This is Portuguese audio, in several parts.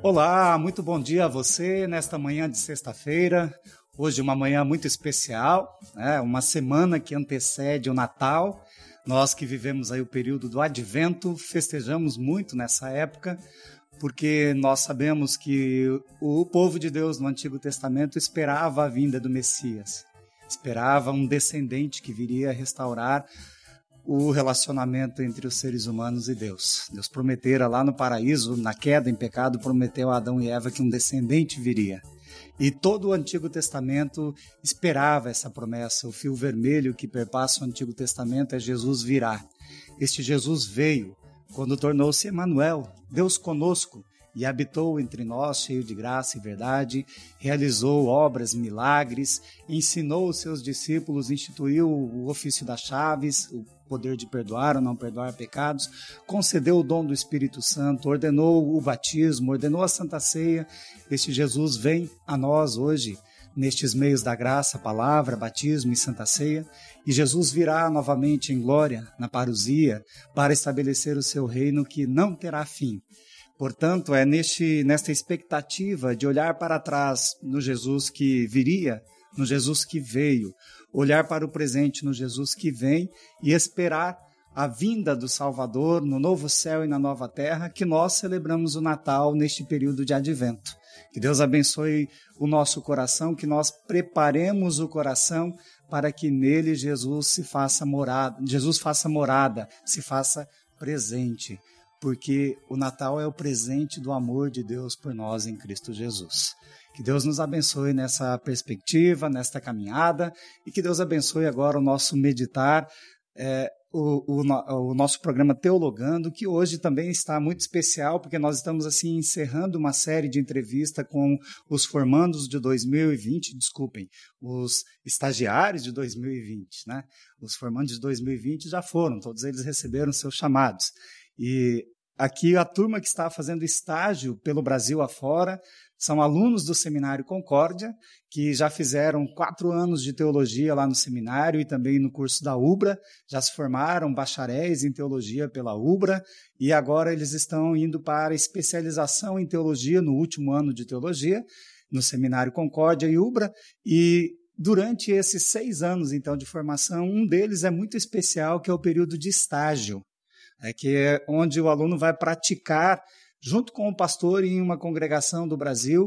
Olá, muito bom dia a você nesta manhã de sexta-feira. Hoje uma manhã muito especial, né? Uma semana que antecede o Natal. Nós que vivemos aí o período do Advento, festejamos muito nessa época, porque nós sabemos que o povo de Deus no Antigo Testamento esperava a vinda do Messias. Esperava um descendente que viria restaurar o relacionamento entre os seres humanos e Deus. Deus prometera lá no paraíso, na queda em pecado, prometeu a Adão e Eva que um descendente viria. E todo o Antigo Testamento esperava essa promessa. O fio vermelho que perpassa o Antigo Testamento é Jesus virá. Este Jesus veio quando tornou-se Emanuel, Deus conosco, e habitou entre nós, cheio de graça e verdade, realizou obras, milagres, ensinou os seus discípulos, instituiu o ofício das chaves, o poder de perdoar ou não perdoar pecados, concedeu o dom do Espírito Santo, ordenou o batismo, ordenou a Santa Ceia. Este Jesus vem a nós hoje, nestes meios da graça, palavra, batismo e Santa Ceia, e Jesus virá novamente em glória, na parousia, para estabelecer o seu reino que não terá fim. Portanto, é nesta expectativa de olhar para trás no Jesus que viria, no Jesus que veio, olhar para o presente no Jesus que vem e esperar a vinda do Salvador no novo céu e na nova terra, que nós celebramos o Natal neste período de Advento. Que Deus abençoe o nosso coração, que nós preparemos o coração para que nele Jesus faça morada, se faça presente. Porque o Natal é o presente do amor de Deus por nós em Cristo Jesus. Que Deus nos abençoe nessa perspectiva, nesta caminhada, e que Deus abençoe agora o nosso meditar, o nosso programa Teologando, que hoje também está muito especial, porque nós estamos assim encerrando uma série de entrevistas com os formandos de 2020, os estagiários de 2020, né? Os formandos de 2020 já foram, todos eles receberam seus chamados. E aqui a turma que está fazendo estágio pelo Brasil afora são alunos do Seminário Concórdia, que já fizeram 4 anos de teologia lá no seminário e também no curso da UBRA, já se formaram bacharéis em teologia pela UBRA e agora eles estão indo para especialização em teologia no último ano de teologia, no Seminário Concórdia e UBRA, e durante esses 6 anos então de formação, um deles é muito especial, que é o período de estágio. Que é onde o aluno vai praticar, junto com o pastor em uma congregação do Brasil,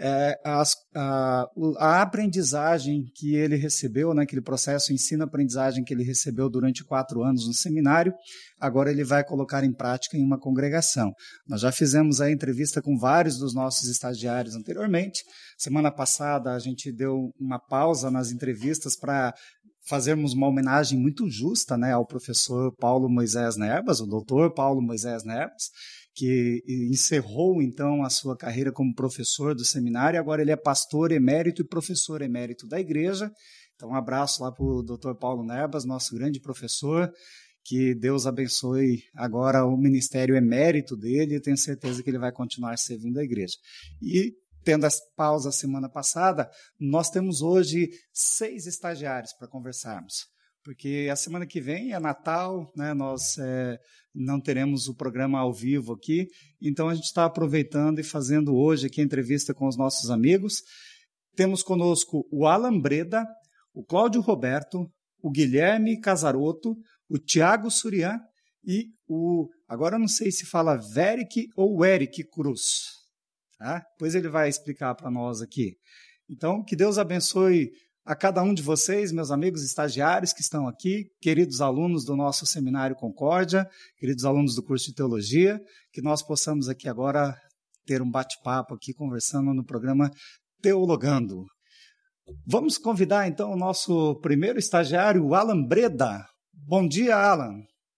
a aprendizagem que ele recebeu, né, aquele processo ensino-aprendizagem que ele recebeu durante 4 anos no seminário, agora ele vai colocar em prática em uma congregação. Nós já fizemos a entrevista com vários dos nossos estagiários anteriormente. Semana passada a gente deu uma pausa nas entrevistas para fazermos uma homenagem muito justa, né, ao professor Paulo Moisés Nerbas, o doutor Paulo Moisés Nerbas, que encerrou, então, a sua carreira como professor do seminário, agora ele é pastor emérito e professor emérito da igreja. Então, um abraço lá para o doutor Paulo Nerbas, nosso grande professor, que Deus abençoe agora o ministério emérito dele, eu tenho certeza que ele vai continuar servindo a igreja. E tendo essa pausa semana passada, nós temos hoje 6 estagiários para conversarmos, porque a semana que vem é Natal, né? Nós não teremos o programa ao vivo aqui, então a gente está aproveitando e fazendo hoje aqui a entrevista com os nossos amigos. Temos conosco o Alan Breda, o Cláudio Roberto, o Guilherme Casarotto, o Tiago Surian e agora eu não sei se fala Veric ou Eric Cruz. Depois ele vai explicar para nós aqui. Então, que Deus abençoe a cada um de vocês, meus amigos estagiários que estão aqui, queridos alunos do nosso Seminário Concórdia, queridos alunos do curso de Teologia, que nós possamos aqui agora ter um bate-papo aqui, conversando no programa Teologando. Vamos convidar, então, o nosso primeiro estagiário, o Alan Breda. Bom dia, Alan.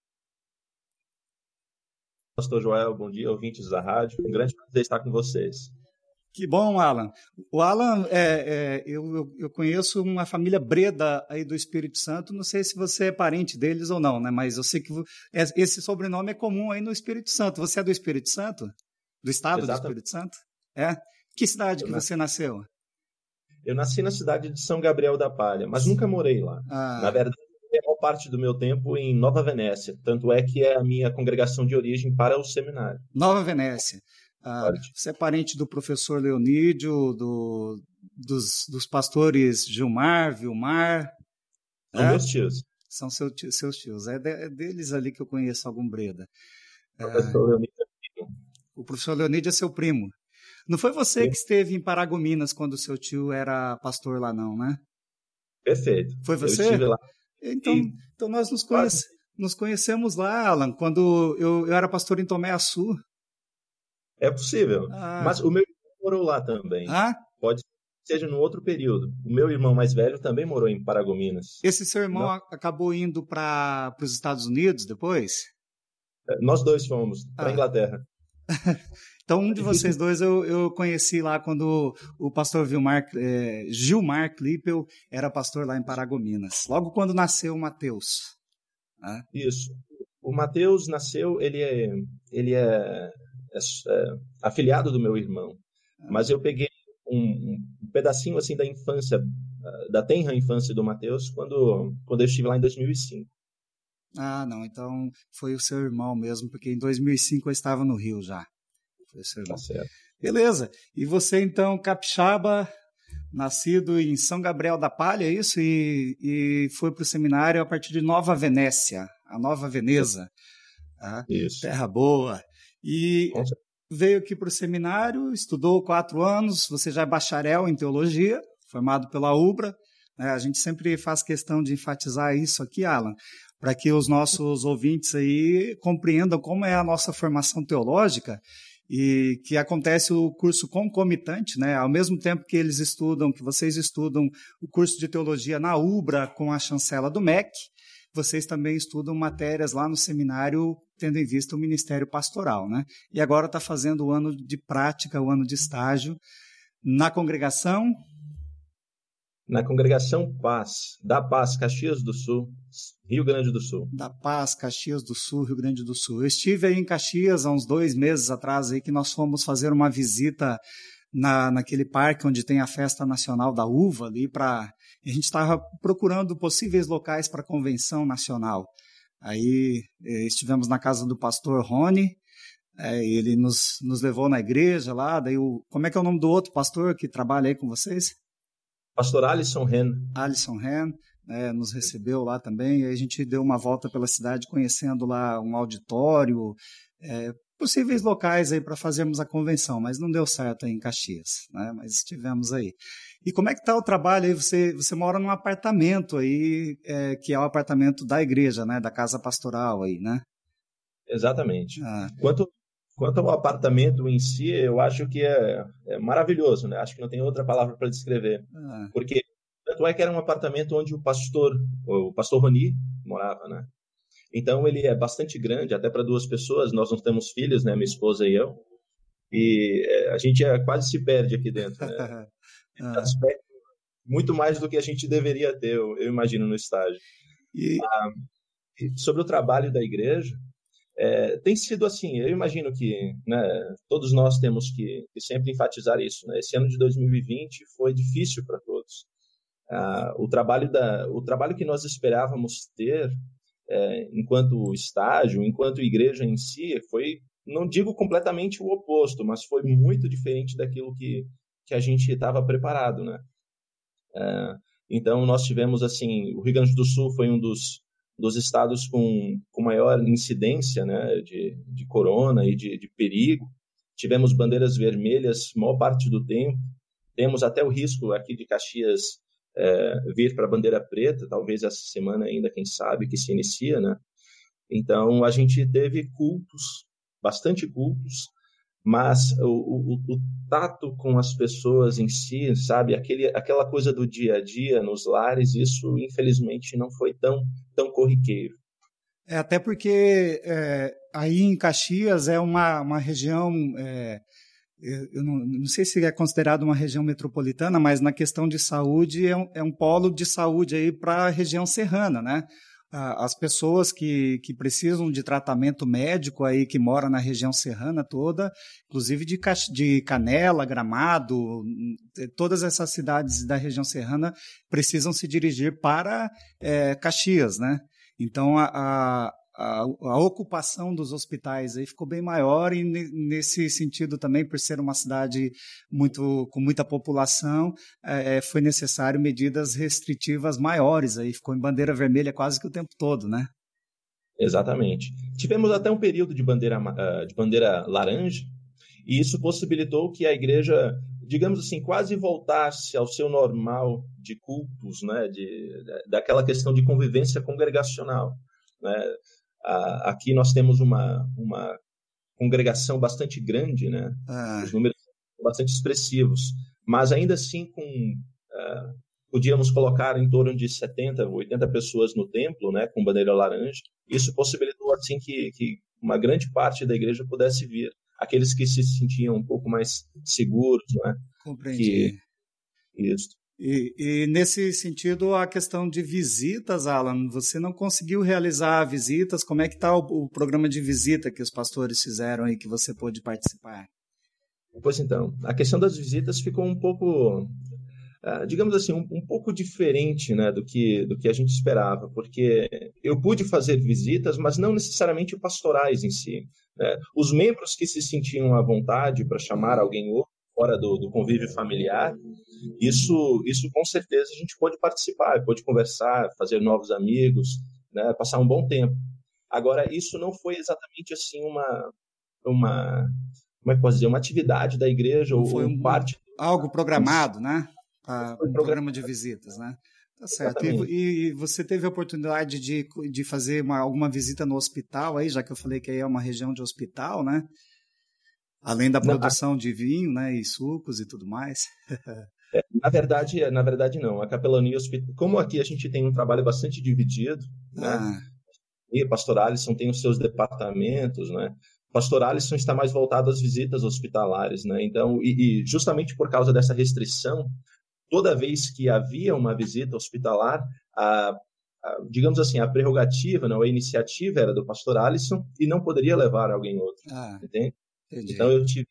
Pastor Joel, bom dia, ouvintes da rádio. Um grande prazer estar com vocês. Que bom, Alan. O Alan, eu conheço uma família Breda aí do Espírito Santo, não sei se você é parente deles ou não, né? Mas eu sei que esse sobrenome é comum aí no Espírito Santo. Você é do Espírito Santo? Do estado Exato. Do Espírito Santo? É? Que cidade que você nasceu? Eu nasci na cidade de São Gabriel da Palha, mas nunca morei lá. Na verdade, a maior parte do meu tempo em Nova Venécia, tanto é que é a minha congregação de origem para o seminário. Nova Venécia. Você é parente do professor Leonídio, dos pastores Gilmar, Vilmar? São meus tios. São seus tios. É deles ali que eu conheço algum Breda. O professor Leonídio é seu primo. Não foi você que esteve em Paragominas quando o seu tio era pastor lá, não, né? Perfeito. Foi você? Eu estive lá. Então nós nos conhecemos lá, Alan, quando eu era pastor em Tomé Açu. É possível. Mas o meu irmão morou lá também. Pode ser que seja num outro período. O meu irmão mais velho também morou em Paragominas. Esse seu irmão acabou indo para os Estados Unidos depois? Nós dois fomos para a Inglaterra. Então, um de vocês dois eu conheci lá quando o pastor Gilmar Klippel era pastor lá em Paragominas, logo quando nasceu o Mateus. Isso. O Mateus nasceu, ele é afilhado do meu irmão, mas eu peguei um pedacinho assim da infância, da tenra infância do Mateus, quando eu estive lá em 2005. Não, então foi o seu irmão mesmo, porque em 2005 eu estava no Rio já. Foi o seu irmão. Tá certo. Beleza. E você então, capixaba, nascido em São Gabriel da Palha, é isso? E foi para o seminário a partir de Nova Venécia, a Nova Veneza. Isso. Terra boa. E veio aqui para o seminário, estudou 4 anos, você já é bacharel em teologia, formado pela UBRA. A gente sempre faz questão de enfatizar isso aqui, Alan, para que os nossos ouvintes aí compreendam como é a nossa formação teológica e que acontece o curso concomitante, né? Ao mesmo tempo que vocês estudam o curso de teologia na UBRA com a chancela do MEC, vocês também estudam matérias lá no seminário, tendo em vista o ministério pastoral, né? E agora está fazendo o ano de prática, o ano de estágio na congregação... Na congregação Paz, da Paz, Caxias do Sul, Rio Grande do Sul. Da Paz, Caxias do Sul, Rio Grande do Sul. Eu estive aí em Caxias há uns 2 meses atrás, aí, que nós fomos fazer uma visita naquele parque onde tem a Festa Nacional da Uva, ali a gente estava procurando possíveis locais para a convenção nacional. Aí estivemos na casa do pastor Rony, ele nos levou na igreja lá, daí como é que é o nome do outro pastor que trabalha aí com vocês? Pastor Alisson Ren. Alisson Ren, nos recebeu lá também, e a gente deu uma volta pela cidade conhecendo lá um auditório, possíveis locais aí para fazermos a convenção, mas não deu certo aí em Caxias, né? Mas estivemos aí. E como é que está o trabalho aí? Você mora num apartamento aí, que é o apartamento da igreja, né? Da casa pastoral aí, né? Exatamente. Quanto ao apartamento em si, eu acho que é maravilhoso, né? Acho que não tem outra palavra para descrever. Porque tanto é que era um apartamento onde o pastor Roni morava, né? Então ele é bastante grande, até para 2 pessoas. Nós não temos filhos, né? Minha esposa e eu. E a gente quase se perde aqui dentro, né? Aspecto muito mais do que a gente deveria ter, eu imagino, no estágio. Sobre o trabalho da igreja, tem sido assim, eu imagino que, né, todos nós temos que sempre enfatizar isso, né? Esse ano de 2020 foi difícil para todos. O trabalho que nós esperávamos ter enquanto estágio, enquanto igreja em si, foi, não digo completamente o oposto, mas foi muito diferente daquilo que a gente estava preparado, né? Então nós tivemos assim, o Rio Grande do Sul foi um dos estados com maior incidência, né, de corona e de perigo. Tivemos bandeiras vermelhas a maior parte do tempo. Temos até o risco aqui de Caxias vir para a bandeira preta, talvez essa semana ainda, quem sabe, que se inicia, né? Então a gente teve bastante cultos, mas o tato com as pessoas em si, sabe, aquela coisa do dia a dia nos lares, isso infelizmente não foi tão corriqueiro. Até porque aí em Caxias é uma região, eu não sei se é considerado uma região metropolitana, mas na questão de saúde é um polo de saúde aí para a região serrana, né? As pessoas que precisam de tratamento médico aí, que moram na região serrana toda, inclusive de Canela, Gramado, todas essas cidades da região serrana precisam se dirigir para Caxias, né? Então, a ocupação dos hospitais aí ficou bem maior e nesse sentido também, por ser uma cidade com muita população, foi necessário medidas restritivas maiores aí, ficou em bandeira vermelha quase que o tempo todo, né? Exatamente. Tivemos até um período de bandeira laranja, e isso possibilitou que a igreja, digamos assim, quase voltasse ao seu normal de cultos, né, daquela questão de convivência congregacional, né? Aqui nós temos uma congregação bastante grande, né? Os números são bastante expressivos, mas ainda assim podíamos colocar em torno de 70, 80 pessoas no templo, né, com bandeira laranja. Isso possibilitou assim que uma grande parte da igreja pudesse vir. Aqueles que se sentiam um pouco mais seguros, né? Compreendi. Isso. E nesse sentido, a questão de visitas, Alan, você não conseguiu realizar visitas? Como é que está o programa de visita que os pastores fizeram e que você pôde participar? Pois então, a questão das visitas ficou um pouco, digamos assim, um pouco diferente, né, do que a gente esperava, porque eu pude fazer visitas, mas não necessariamente pastorais em si, né? Os membros que se sentiam à vontade para chamar alguém fora do convívio familiar, isso com certeza a gente pôde participar, pôde conversar, fazer novos amigos, né, passar um bom tempo. Agora, isso não foi exatamente assim como é que posso dizer, uma atividade da igreja ou parte... Algo programado, né? Um programa de visitas, né? Tá certo. E você teve a oportunidade de fazer alguma visita no hospital aí, já que eu falei que aí é uma região de hospital, né? Além da produção de vinho, né, e sucos e tudo mais. Na verdade não. A capelania hospitalar, como aqui a gente tem um trabalho bastante dividido, né? E Pastor Alisson tem os seus departamentos, né? Pastor Alisson está mais voltado às visitas hospitalares, né? Então, e justamente por causa dessa restrição, toda vez que havia uma visita hospitalar, digamos assim, a prerrogativa, não, a iniciativa era do Pastor Alisson e não poderia levar alguém outro, entende? Entendi. Então eu tive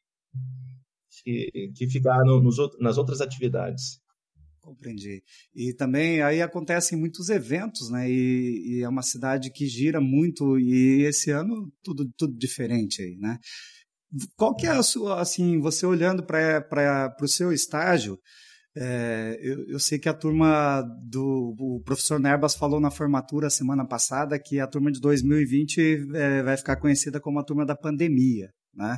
que ficar nas outras atividades. Compreendi. E também aí acontecem muitos eventos, né? E é uma cidade que gira muito, e esse ano tudo diferente aí, né? Qual que é a sua, assim, você olhando para o seu estágio, eu sei que a turma o professor Nerbas falou na formatura semana passada que a turma de 2020 vai ficar conhecida como a turma da pandemia, né?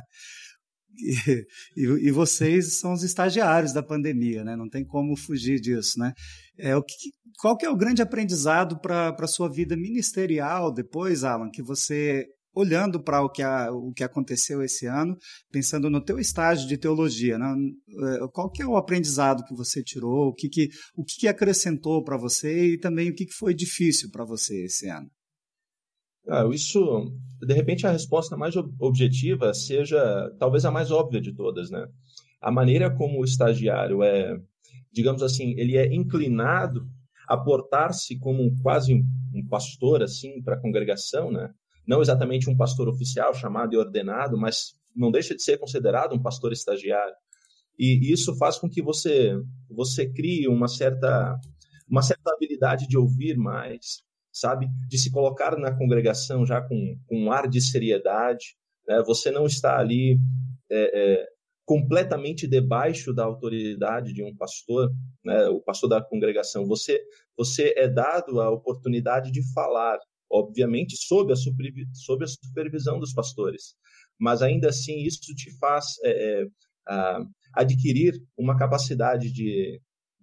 E vocês são os estagiários da pandemia, né? Não tem como fugir disso, né? Qual que é o grande aprendizado para a sua vida ministerial depois, Alan, que você, olhando para o que aconteceu esse ano, pensando no teu estágio de teologia, né? Qual que é o aprendizado que você tirou, o que acrescentou para você e também o que foi difícil para você esse ano? Isso, de repente, a resposta mais objetiva seja talvez a mais óbvia de todas, né? A maneira como o estagiário digamos assim, ele é inclinado a portar-se como quase um pastor, assim, para a congregação, né? Não exatamente um pastor oficial chamado e ordenado, mas não deixa de ser considerado um pastor estagiário. E isso faz com que você crie uma certa habilidade de ouvir mais, sabe? De se colocar na congregação já com um ar de seriedade, né? Você não está ali completamente debaixo da autoridade de um pastor, né? O pastor da congregação. Você é dado a oportunidade de falar, obviamente sob a supervisão dos pastores, mas ainda assim isso te faz adquirir uma capacidade de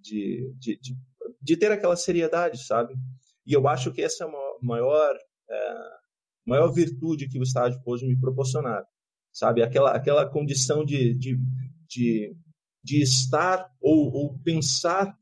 ter aquela seriedade, sabe? E eu acho que essa é a maior virtude que o estágio pôde me proporcionar, sabe? Aquela condição de estar ou pensar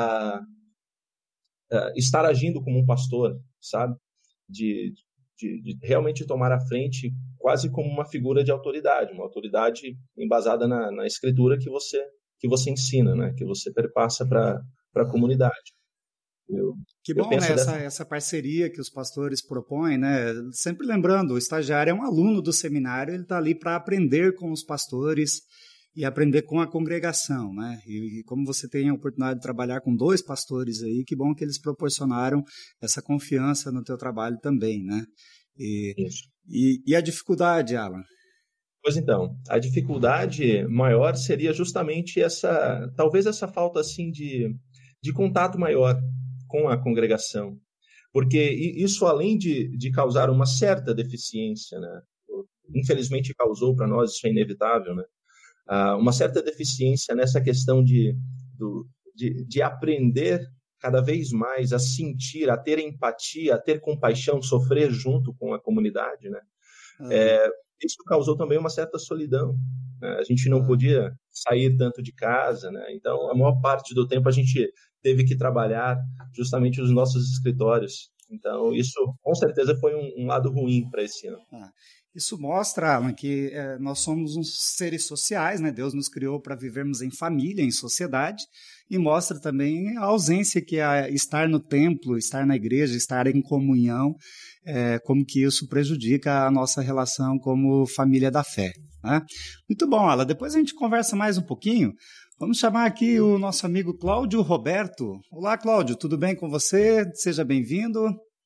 estar agindo como um pastor, sabe? De realmente tomar a frente quase como uma figura de autoridade, uma autoridade embasada na escritura que você ensina, né? Que você perpassa para a comunidade. Que bom, né? Essa parceria que os pastores propõem, né? Sempre lembrando, o estagiário é um aluno do seminário, ele está ali para aprender com os pastores e aprender com a congregação, né? E como você tem a oportunidade de trabalhar com 2 pastores aí, que bom que eles proporcionaram essa confiança no teu trabalho também, né? Isso. E a dificuldade, Alan? Pois então, a dificuldade maior seria justamente talvez essa falta assim de contato maior com a congregação, porque isso além de causar uma certa deficiência, né? Infelizmente causou para nós, isso é inevitável, né? Uma certa deficiência nessa questão de aprender cada vez mais a sentir, a ter empatia, a ter compaixão, sofrer junto com a comunidade, né? Isso causou também uma certa solidão, né? A gente não podia sair tanto de casa, né? Então, a maior parte do tempo a gente teve que trabalhar justamente nos nossos escritórios. Então, isso com certeza foi um lado ruim para esse ano. Isso mostra, Alan, que nós somos uns seres sociais, né? Deus nos criou para vivermos em família, em sociedade, e mostra também a ausência que é estar no templo, estar na igreja, estar em comunhão, como que isso prejudica a nossa relação como família da fé, né? Muito bom, Alan. Depois a gente conversa mais um pouquinho. Vamos chamar aqui o nosso amigo Cláudio Roberto. Olá, Cláudio, tudo bem com você? Seja bem-vindo.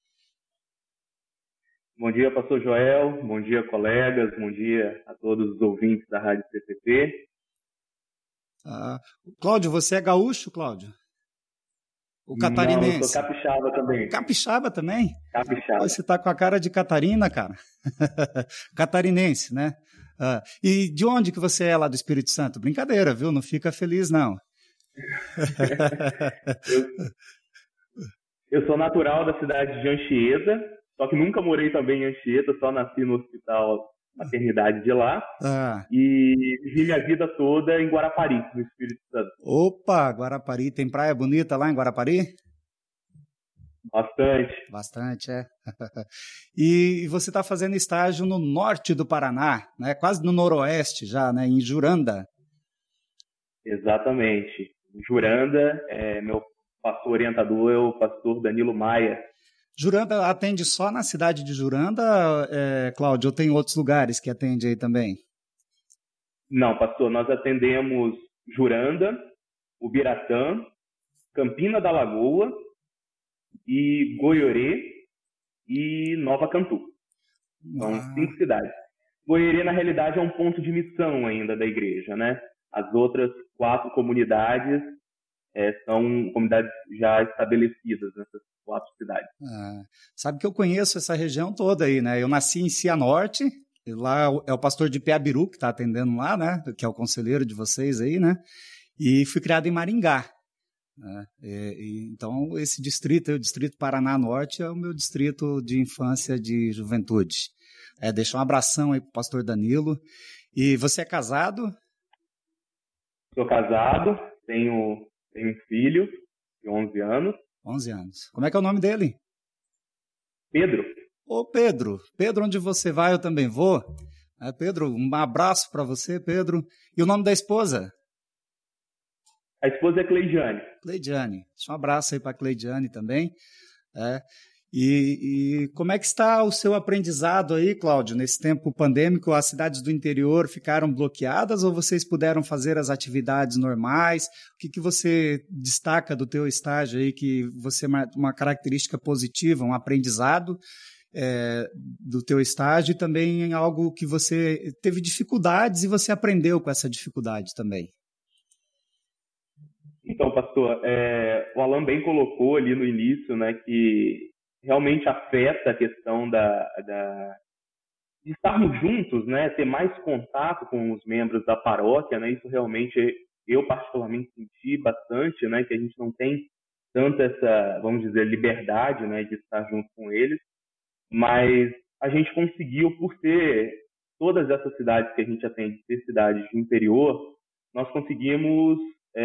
Bom dia, pastor Joel. Bom dia, colegas. Bom dia a todos os ouvintes da Rádio CPP. Cláudio, você é gaúcho, Cláudio? O catarinense? Não, eu sou capixaba também. Capixaba também? Capixaba. Você está com a cara de Catarina, cara. Catarinense, né? E de onde que você é lá do Espírito Santo? Brincadeira, viu? Não fica feliz, não. Eu sou natural da cidade de Anchieta, só que nunca morei também em Anchieta, só nasci no hospital maternidade de lá. E vivi minha vida toda em Guarapari, no Espírito Santo. Opa, Guarapari. Tem praia bonita lá em Guarapari? Bastante. Bastante, é. E você está fazendo estágio no norte do Paraná, né? Quase no noroeste já, né? Em Juranda. Exatamente. Juranda, meu pastor orientador é o pastor Danilo Maia. Juranda atende só na cidade de Juranda, Cláudio, ou tem outros lugares que atende aí também? Não, pastor, nós atendemos Juranda, Ubiratã, Campina da Lagoa e Goiorê e Nova Cantu. São 5 cidades. Goiorê, na realidade, é um ponto de missão ainda da igreja, né? As outras 4 comunidades são comunidades já estabelecidas nessas 4 cidades. Sabe que eu conheço essa região toda aí, né? Eu nasci em Cianorte, e lá é o pastor de Piabiru que está atendendo lá, né? Que é o conselheiro de vocês aí, né? E fui criado em Maringá. Né? Então, esse distrito, o Distrito Paraná Norte, é o meu distrito de infância, de juventude. Deixa um abração aí para o pastor Danilo. E você é casado? Sou casado, tenho um filho de 11 anos. 11 anos. Como é que é o nome dele? Pedro. Ô, Pedro. Pedro, onde você vai, eu também vou. Pedro, um abraço para você, Pedro. E o nome da esposa? A esposa é Cleidiane. Cleidiane. Deixa um abraço aí para Cleidiane também. E como é que está o seu aprendizado aí, Cláudio? Nesse tempo pandêmico, as cidades do interior ficaram bloqueadas ou vocês puderam fazer as atividades normais? O que você destaca do teu estágio aí, que você uma característica positiva, um aprendizado do teu estágio e também algo que você teve dificuldades e você aprendeu com essa dificuldade também? Então, pastor, o Alan bem colocou ali no início, né, que realmente afeta a questão de estarmos juntos, né, ter mais contato com os membros da paróquia, né, isso realmente eu particularmente senti bastante, né, que a gente não tem tanto essa, vamos dizer, liberdade, né, de estar junto com eles, mas a gente conseguiu, por ter todas essas cidades que a gente atende, ser cidades de interior, nós conseguimos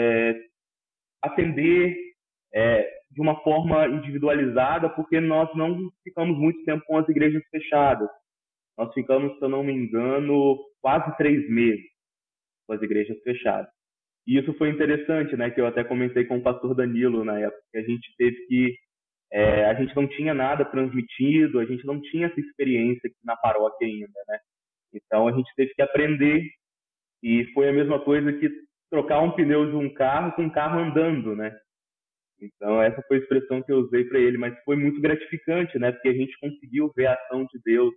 atender de uma forma individualizada, porque nós não ficamos muito tempo com as igrejas fechadas. Nós ficamos, se eu não me engano, quase 3 meses com as igrejas fechadas. E isso foi interessante, né, que eu até comentei com o pastor Danilo na época, que a gente teve que... a gente não tinha nada transmitido, a gente não tinha essa experiência aqui na paróquia ainda, né? Então a gente teve que aprender, e foi a mesma coisa que trocar um pneu de um carro com um carro andando, né? Então, essa foi a expressão que eu usei para ele, mas foi muito gratificante, né? Porque a gente conseguiu ver a ação de Deus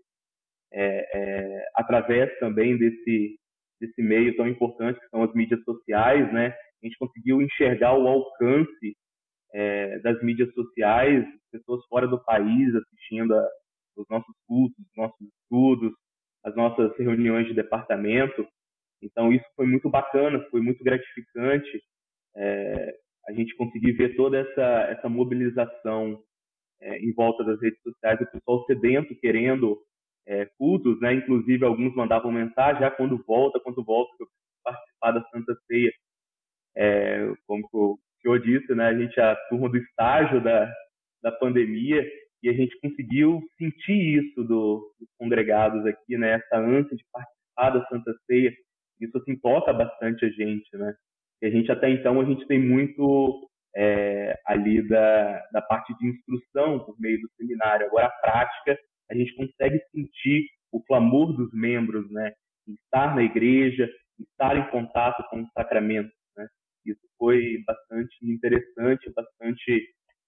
através também desse meio tão importante que são as mídias sociais, né? A gente conseguiu enxergar o alcance das mídias sociais, pessoas fora do país assistindo os nossos cursos, os nossos estudos, as nossas reuniões de departamento. Então, isso foi muito bacana, foi muito gratificante. A gente conseguir ver toda essa mobilização em volta das redes sociais, o pessoal sedento, querendo cultos, né? Inclusive, alguns mandavam mensagem, quando volta, que eu preciso participar da Santa Ceia. Como o senhor disse, né? A turma do estágio da pandemia, e a gente conseguiu sentir isso dos congregados aqui, né? Essa ânsia de participar da Santa Ceia. Isso, assim, toca bastante a gente, né? E a gente, até então, a gente tem muito ali da parte de instrução por meio do seminário. Agora, a prática, a gente consegue sentir o clamor dos membros, né? Estar na igreja, estar em contato com os sacramentos, né? Isso foi bastante interessante, bastante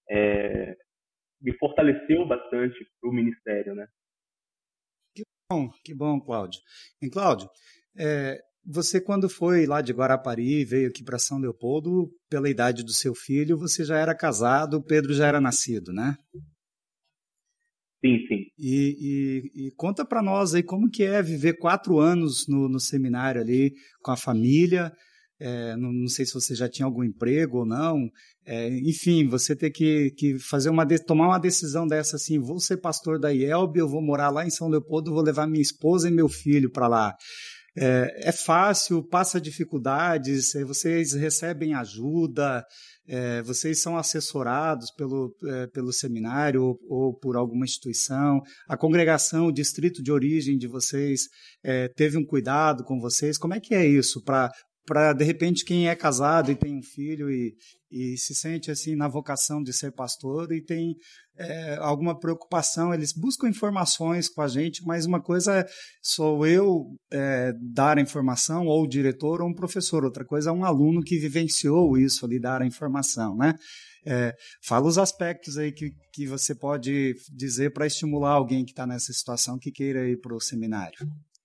me fortaleceu bastante para o ministério, né? Que bom, Cláudio. E, Cláudio, você, quando foi lá de Guarapari, veio aqui para São Leopoldo, pela idade do seu filho, você já era casado, o Pedro já era nascido, né? Sim, sim. E conta para nós aí como que é viver 4 anos no seminário ali com a família. Não sei se você já tinha algum emprego ou não. Enfim, você ter que tomar uma decisão dessa assim, vou ser pastor da IELB, eu vou morar lá em São Leopoldo, vou levar minha esposa e meu filho para lá. É fácil, passa dificuldades, vocês recebem ajuda, vocês são assessorados pelo seminário ou por alguma instituição, a congregação, o distrito de origem de vocês teve um cuidado com vocês, como é que é isso para, de repente, quem é casado e tem um filho e se sente assim na vocação de ser pastor e tem alguma preocupação, eles buscam informações com a gente, mas uma coisa sou eu dar a informação, ou o diretor, ou um professor, outra coisa é um aluno que vivenciou isso ali, dar a informação, né? Fala os aspectos aí que você pode dizer para estimular alguém que está nessa situação que queira ir para o seminário.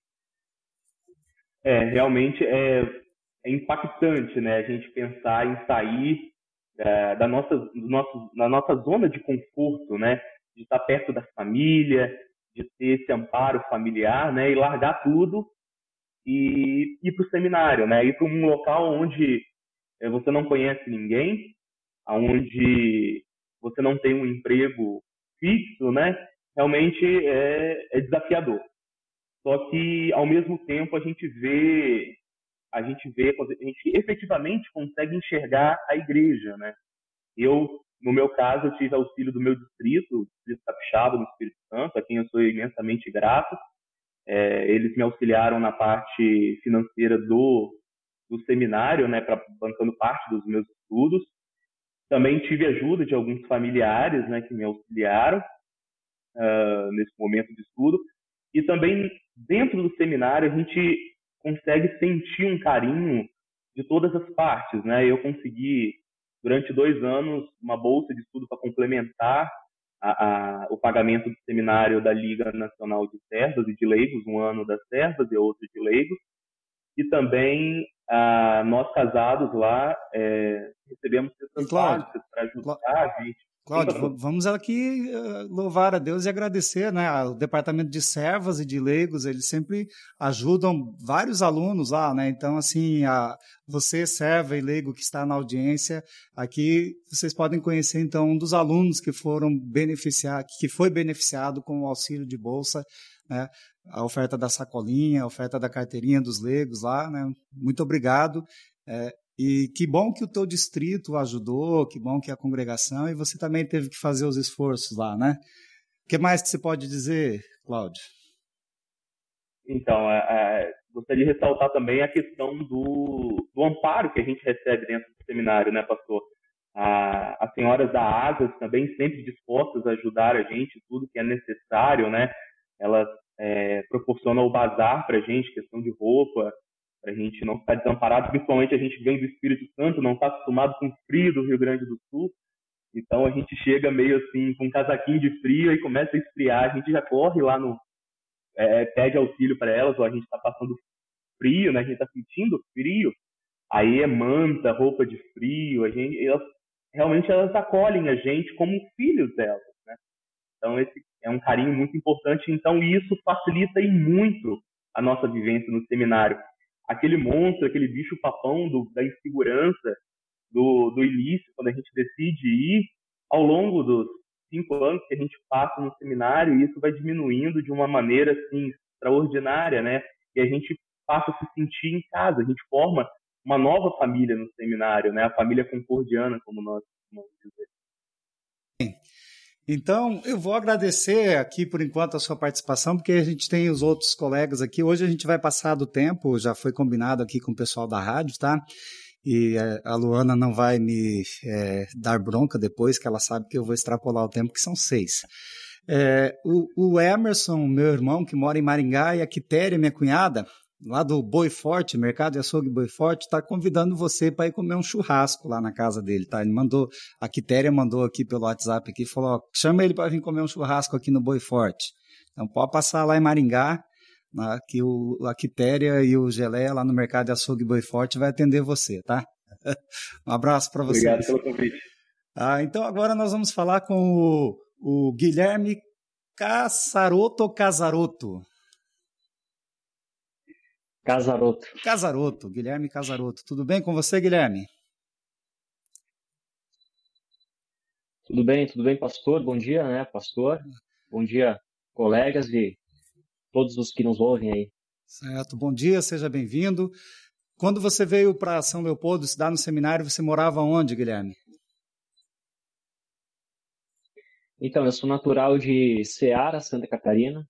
Realmente é impactante, né? A gente pensar em sair da nossa zona de conforto, né? De estar perto da família, de ter esse amparo familiar, né? E largar tudo e ir para o seminário, né? Ir para um local onde você não conhece ninguém, onde você não tem um emprego fixo, né? Realmente é desafiador. Só que, ao mesmo tempo, a gente efetivamente consegue enxergar a igreja, né? No meu caso, eu tive auxílio do meu distrito, o Distrito Capixaba, no Espírito Santo, a quem eu sou imensamente grato. Eles me auxiliaram na parte financeira do seminário, né, bancando parte dos meus estudos. Também tive ajuda de alguns familiares, né, que me auxiliaram nesse momento de estudo. E também, dentro do seminário, a gente consegue sentir um carinho de todas as partes, né? Eu consegui, durante 2 anos, uma bolsa de estudo para complementar o pagamento do seminário da Liga Nacional de Servas e de Leigos, um ano das servas e outro de leigos. E também, nós casados lá, recebemos cestas básicas para ajudar a gente. Cláudio, vamos aqui louvar a Deus e agradecer, né? O Departamento de Servas e de Leigos, eles sempre ajudam vários alunos lá, né? Então, assim, você, serva e leigo que está na audiência, aqui vocês podem conhecer, então, um dos alunos que foi beneficiado com o auxílio de bolsa, né? A oferta da sacolinha, a oferta da carteirinha dos leigos lá, né? Muito obrigado. E que bom que o teu distrito ajudou, que bom que a congregação, e você também teve que fazer os esforços lá, né? O que mais que você pode dizer, Cláudio? Então, gostaria de ressaltar também a questão do amparo que a gente recebe dentro do seminário, né, pastor? As senhoras da ASAS também sempre dispostas a ajudar a gente, tudo que é necessário, né? Elas proporcionam o bazar para a gente, questão de roupa, para a gente não ficar desamparado, principalmente a gente vem do Espírito Santo, não está acostumado com o frio do Rio Grande do Sul, Então a gente chega meio assim com um casaquinho de frio e começa a esfriar, a gente já corre lá pede auxílio para elas, ou a gente está passando frio, né? A gente está sentindo frio, aí é manta, roupa de frio, realmente elas acolhem a gente como filhos delas, né? Então esse é um carinho muito importante, então isso facilita e muito a nossa vivência no seminário. Aquele monstro, aquele bicho-papão da insegurança do início, quando a gente decide ir, ao longo dos 5 anos que a gente passa no seminário, isso vai diminuindo de uma maneira assim extraordinária, né? E a gente passa a se sentir em casa, a gente forma uma nova família no seminário, né? A família concordiana, como nós vamos dizer. Então, eu vou agradecer aqui, por enquanto, a sua participação, porque a gente tem os outros colegas aqui. Hoje a gente vai passar do tempo, já foi combinado aqui com o pessoal da rádio, tá? E a Luana não vai me dar bronca depois, que ela sabe que eu vou extrapolar o tempo, que são 6. O Emerson, meu irmão, que mora em Maringá, e a Quitéria, minha cunhada, lá do Boi Forte, Mercado de Açougue Boi Forte, está convidando você para ir comer um churrasco lá na casa dele, tá? A Quitéria mandou aqui pelo WhatsApp aqui, falou, ó, chama ele para vir comer um churrasco aqui no Boi Forte. Então pode passar lá em Maringá, que a Quitéria e o Geleia lá no Mercado de Açougue Boi Forte vai atender você, tá? Um abraço para você. Obrigado pelo convite. Então agora nós vamos falar com o Guilherme Casaroto ou Casaroto? Casaroto, Guilherme Casaroto. Tudo bem com você, Guilherme? Tudo bem, pastor? Bom dia, né, pastor? Bom dia, colegas e todos os que nos ouvem aí. Certo, bom dia, seja bem-vindo. Quando você veio para São Leopoldo estudar no seminário, você morava onde, Guilherme? Então, eu sou natural de Ceará, Santa Catarina.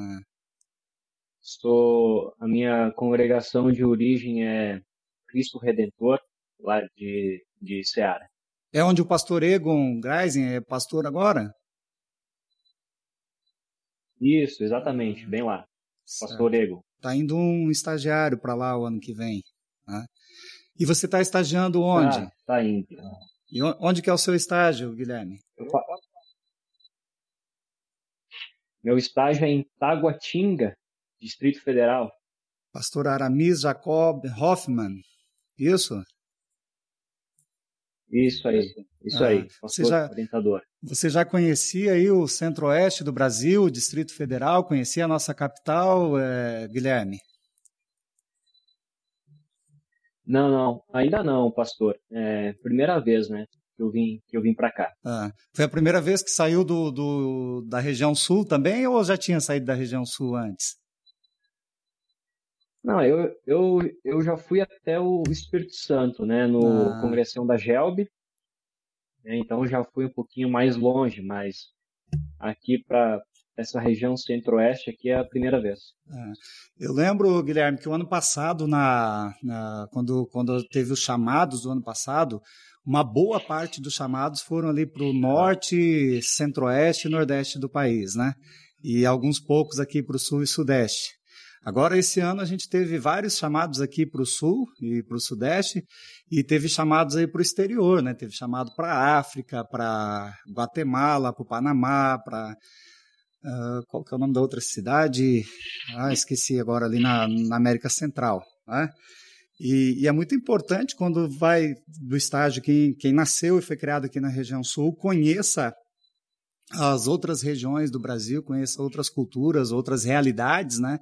A minha congregação de origem é Cristo Redentor, lá de Ceará. É onde o pastor Egon Greisen é pastor agora? Isso, exatamente, bem lá. Pastor Egon. Está indo um estagiário para lá o ano que vem. Né? E você está estagiando onde? Está indo. E onde que é o seu estágio, Guilherme? Meu estágio é em Taguatinga, Distrito Federal. Pastor Aramis Jacob Hoffman, isso? Isso aí, pastor orientador. Você já conhecia aí o Centro-Oeste do Brasil, o Distrito Federal, conhecia a nossa capital, Guilherme? Não, ainda não, pastor. Primeira vez, né, que eu vim para cá. Foi a primeira vez que saiu da região sul também, ou já tinha saído da região sul antes? Não, eu já fui até o Espírito Santo, né, no Congressão da Gelb, né, então já fui um pouquinho mais longe, mas aqui para essa região centro-oeste aqui é a primeira vez. Eu lembro, Guilherme, que o ano passado, quando teve os chamados do ano passado, uma boa parte dos chamados foram ali para o norte, centro-oeste e nordeste do país, né? E alguns poucos aqui para o sul e sudeste. Agora, esse ano, a gente teve vários chamados aqui para o sul e para o sudeste, e teve chamados aí para o exterior, né? Teve chamado para a África, para Guatemala, para o Panamá, para... qual que é o nome da outra cidade? Esqueci agora, ali na América Central, né? E é muito importante quando vai do estágio, quem nasceu e foi criado aqui na região sul, conheça as outras regiões do Brasil, conheça outras culturas, outras realidades, né?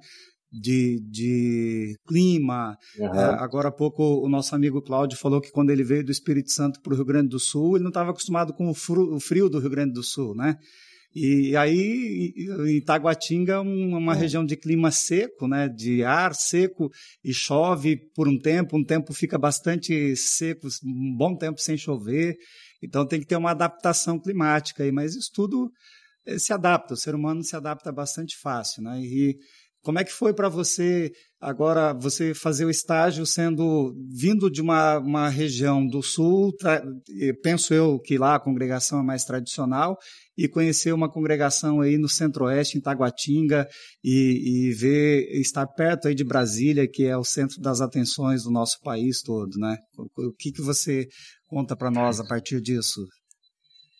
De clima. Agora há pouco o nosso amigo Cláudio falou que quando ele veio do Espírito Santo para o Rio Grande do Sul, ele não estava acostumado com o frio do Rio Grande do Sul, né? E aí, em Taguatinga, uma região de clima seco, né, de ar seco, e chove por um tempo fica bastante seco, um bom tempo sem chover, então tem que ter uma adaptação climática aí, mas isso tudo se adapta, o ser humano se adapta bastante fácil, né? E como é que foi para você agora você fazer o estágio vindo de uma região do sul, penso eu que lá a congregação é mais tradicional, e conhecer uma congregação aí no Centro-Oeste, em Taguatinga, e estar perto aí de Brasília, que é o centro das atenções do nosso país todo, né? O que você conta para nós a partir disso?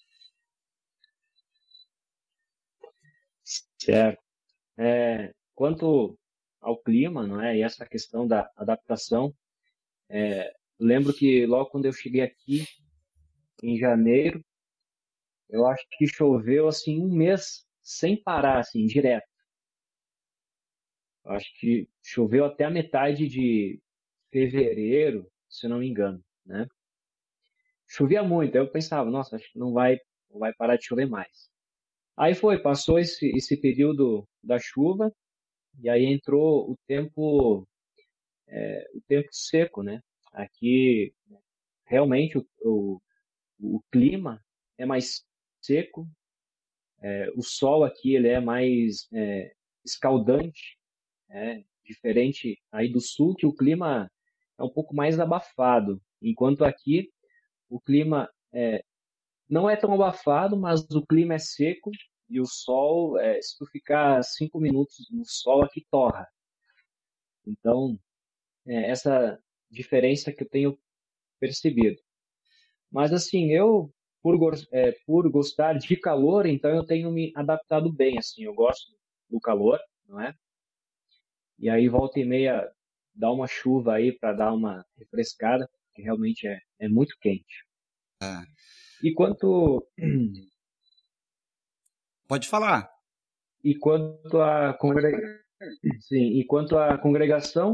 Certo. Quanto ao clima, não é? E essa questão da adaptação, lembro que logo quando eu cheguei aqui, em janeiro, eu acho que choveu assim um mês sem parar, assim, direto. Eu acho que choveu até a metade de fevereiro, se eu não me engano, né? Chovia muito, aí eu pensava, nossa, acho que não vai parar de chover mais. Aí passou esse período da chuva, e aí entrou o tempo seco, né? Aqui, realmente, o clima é mais seco, o sol aqui ele é mais escaldante, diferente aí do sul, que o clima é um pouco mais abafado, enquanto aqui o clima não é tão abafado, mas o clima é seco e o sol, se tu ficar 5 minutos no sol, aqui torra. Então, essa diferença que eu tenho percebido. Mas assim, por gostar de calor, então eu tenho me adaptado bem, assim, eu gosto do calor, não é? E aí volta e meia dá uma chuva aí para dar uma refrescada, que realmente é muito quente. Ah, E quanto pode falar. e quanto à sim, e quanto à congregação,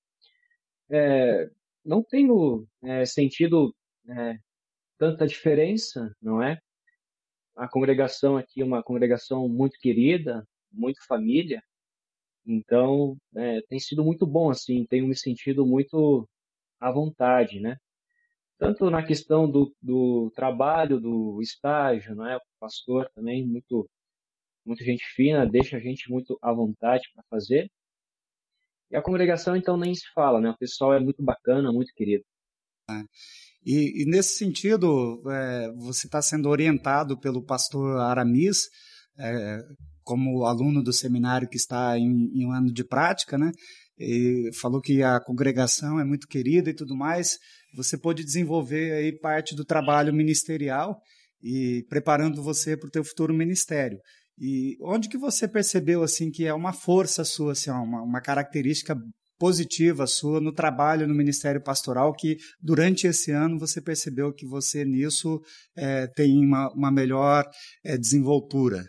não tenho sentido tanta diferença, não é? A congregação aqui é uma congregação muito querida, muito família, então tem sido muito bom, assim, tenho me sentido muito à vontade, né? Tanto na questão do trabalho, do estágio, não é? O pastor também, muito gente fina, deixa a gente muito à vontade para fazer. E a congregação, então, nem se fala, né? O pessoal é muito bacana, muito querido. E nesse sentido, você está sendo orientado pelo pastor Aramis, como aluno do seminário que está em um ano de prática, né? E falou que a congregação é muito querida e tudo mais. Você pôde desenvolver aí parte do trabalho ministerial e preparando você para o teu futuro ministério. E onde que você percebeu assim que é uma força sua, assim, uma característica positiva sua no trabalho no Ministério Pastoral, que durante esse ano você percebeu que você nisso tem uma melhor desenvoltura?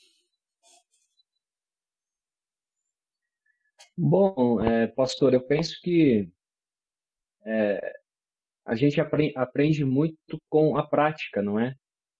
Bom, pastor, eu penso que a gente aprende muito com a prática, não é?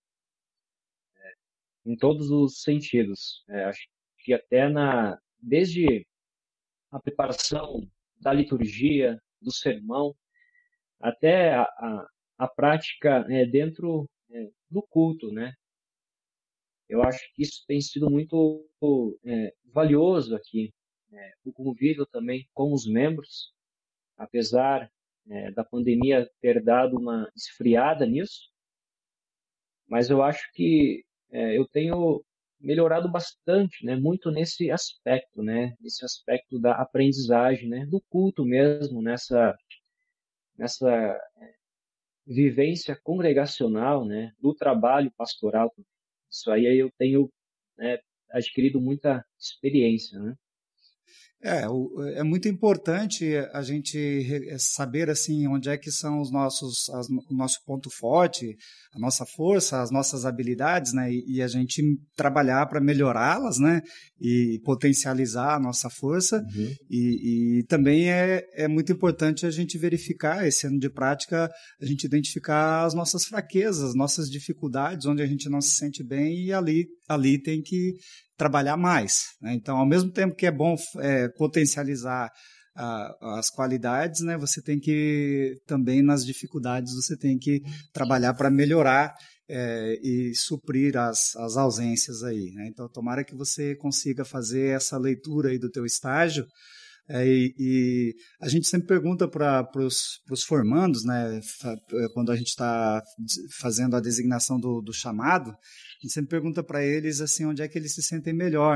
Em todos os sentidos. Acho que até desde a preparação da liturgia, do sermão, até a prática dentro do culto, né? Eu acho que isso tem sido muito valioso aqui. O convívio também com os membros, apesar da pandemia ter dado uma esfriada nisso, mas eu acho que eu tenho melhorado bastante, né? Muito nesse aspecto, né? Nesse aspecto da aprendizagem, né? Do culto mesmo, nessa vivência congregacional, né? Do trabalho pastoral. Isso aí eu tenho adquirido muita experiência, né? É muito importante a gente saber assim onde é que são o nosso ponto forte, a nossa força, as nossas habilidades, né? E a gente trabalhar para melhorá-las, né? E potencializar a nossa força. Uhum. E também é muito importante a gente verificar, esse ano de prática, a gente identificar as nossas fraquezas, nossas dificuldades, onde a gente não se sente bem, e ali tem que trabalhar mais, né? Então, ao mesmo tempo que é bom potencializar as qualidades, né, você tem que também nas dificuldades você tem que trabalhar para melhorar e suprir as ausências aí, né? Então, tomara que você consiga fazer essa leitura aí do teu estágio. E a gente sempre pergunta para os formandos, né, quando a gente está fazendo a designação do chamado, a gente sempre pergunta para eles assim, onde é que eles se sentem melhor.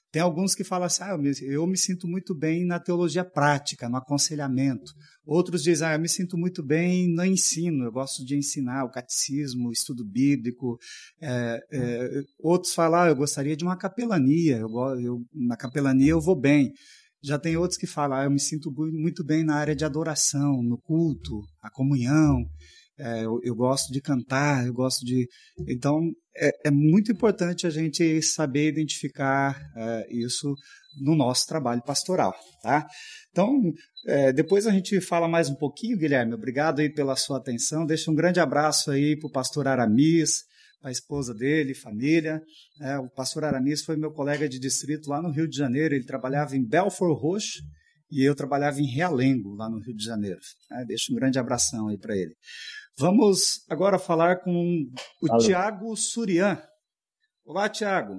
Tem alguns que falam assim, eu me sinto muito bem na teologia prática, no aconselhamento. Outros dizem, eu me sinto muito bem no ensino, eu gosto de ensinar o catecismo, o estudo bíblico. Outros falam, eu gostaria de uma capelania, na capelania eu vou bem. Já tem outros que falam, eu me sinto muito bem na área de adoração, no culto, a comunhão. Eu gosto de cantar, eu gosto de... Então, é muito importante a gente saber identificar isso no nosso trabalho pastoral, tá? Então, depois a gente fala mais um pouquinho, Guilherme. Obrigado aí pela sua atenção. Deixa um grande abraço aí para o pastor Aramis, a esposa dele, família. O pastor Aramis foi meu colega de distrito lá no Rio de Janeiro. Ele trabalhava em Belford Roxo e eu trabalhava em Realengo, lá no Rio de Janeiro. Deixa um grande abração aí para ele. Vamos agora falar com o Tiago Surian. Olá, Tiago.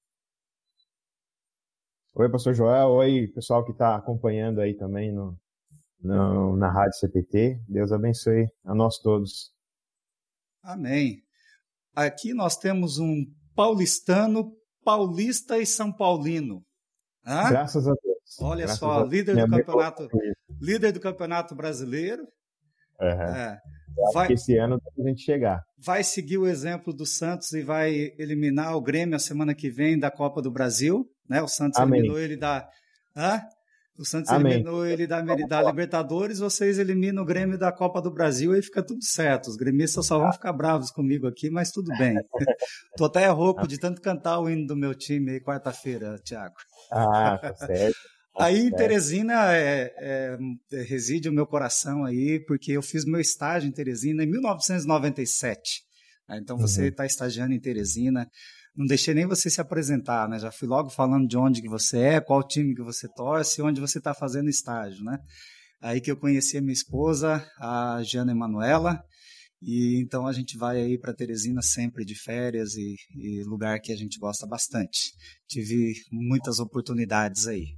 Oi, pastor Joel. Oi, pessoal que está acompanhando aí também na Rádio CPT. Deus abençoe a nós todos. Amém. Aqui nós temos um paulistano, paulista e São Paulino. Graças a Deus. Olha Graças só, líder do campeonato brasileiro. Acho que esse ano dá pra gente chegar. Vai seguir o exemplo do Santos e vai eliminar o Grêmio a semana que vem da Copa do Brasil, né? O Santos eliminou ele da... O Santos eliminou ele da Libertadores, vocês eliminam o Grêmio da Copa do Brasil e fica tudo certo. Os gremistas só vão ficar bravos comigo aqui, mas tudo bem. Tô até rouco de tanto cantar o hino do meu time aí quarta-feira, Thiago. Tá certo. Aí em Teresina reside o meu coração aí, porque eu fiz meu estágio em Teresina em 1997. Então você está estagiando em Teresina. Não deixei nem você se apresentar, né? Já fui logo falando de onde que você é, qual time que você torce, onde você está fazendo estágio, né? Aí que eu conheci a minha esposa, a Jana Emanuela, e então a gente vai aí para Teresina sempre de férias e lugar que a gente gosta bastante. Tive muitas oportunidades aí.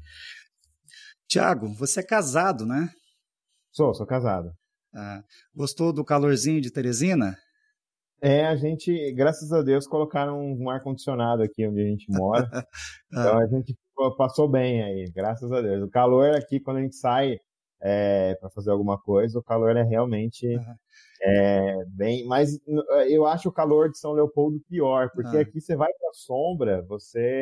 Tiago, você é casado, né? Sou casado. Gostou do calorzinho de Teresina? A gente, graças a Deus, colocaram um ar-condicionado aqui onde a gente mora. Então a gente passou bem aí, graças a Deus. O calor aqui, quando a gente sai para fazer alguma coisa, o calor é realmente bem... Mas eu acho o calor de São Leopoldo pior, porque aqui você vai para a sombra, você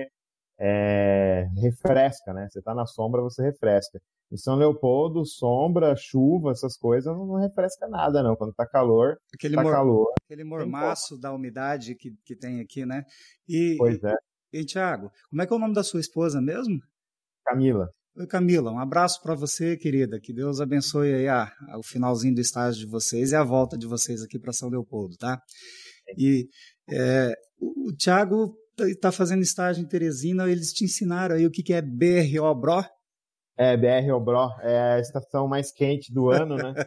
refresca, né? Você tá na sombra, você refresca. Em São Leopoldo, sombra, chuva, essas coisas, não refresca nada, não. Quando tá calor, calor. Aquele mormaço da umidade que tem aqui, né? Pois é. E, Thiago, como é que é o nome da sua esposa mesmo? Camila. Oi, Camila. Um abraço para você, querida. Que Deus abençoe aí o finalzinho do estágio de vocês e a volta de vocês aqui para São Leopoldo, tá? E o Thiago está fazendo estágio em Teresina. Eles te ensinaram aí o que é BR-OBRO? BR-OBRO é a estação mais quente do ano, né?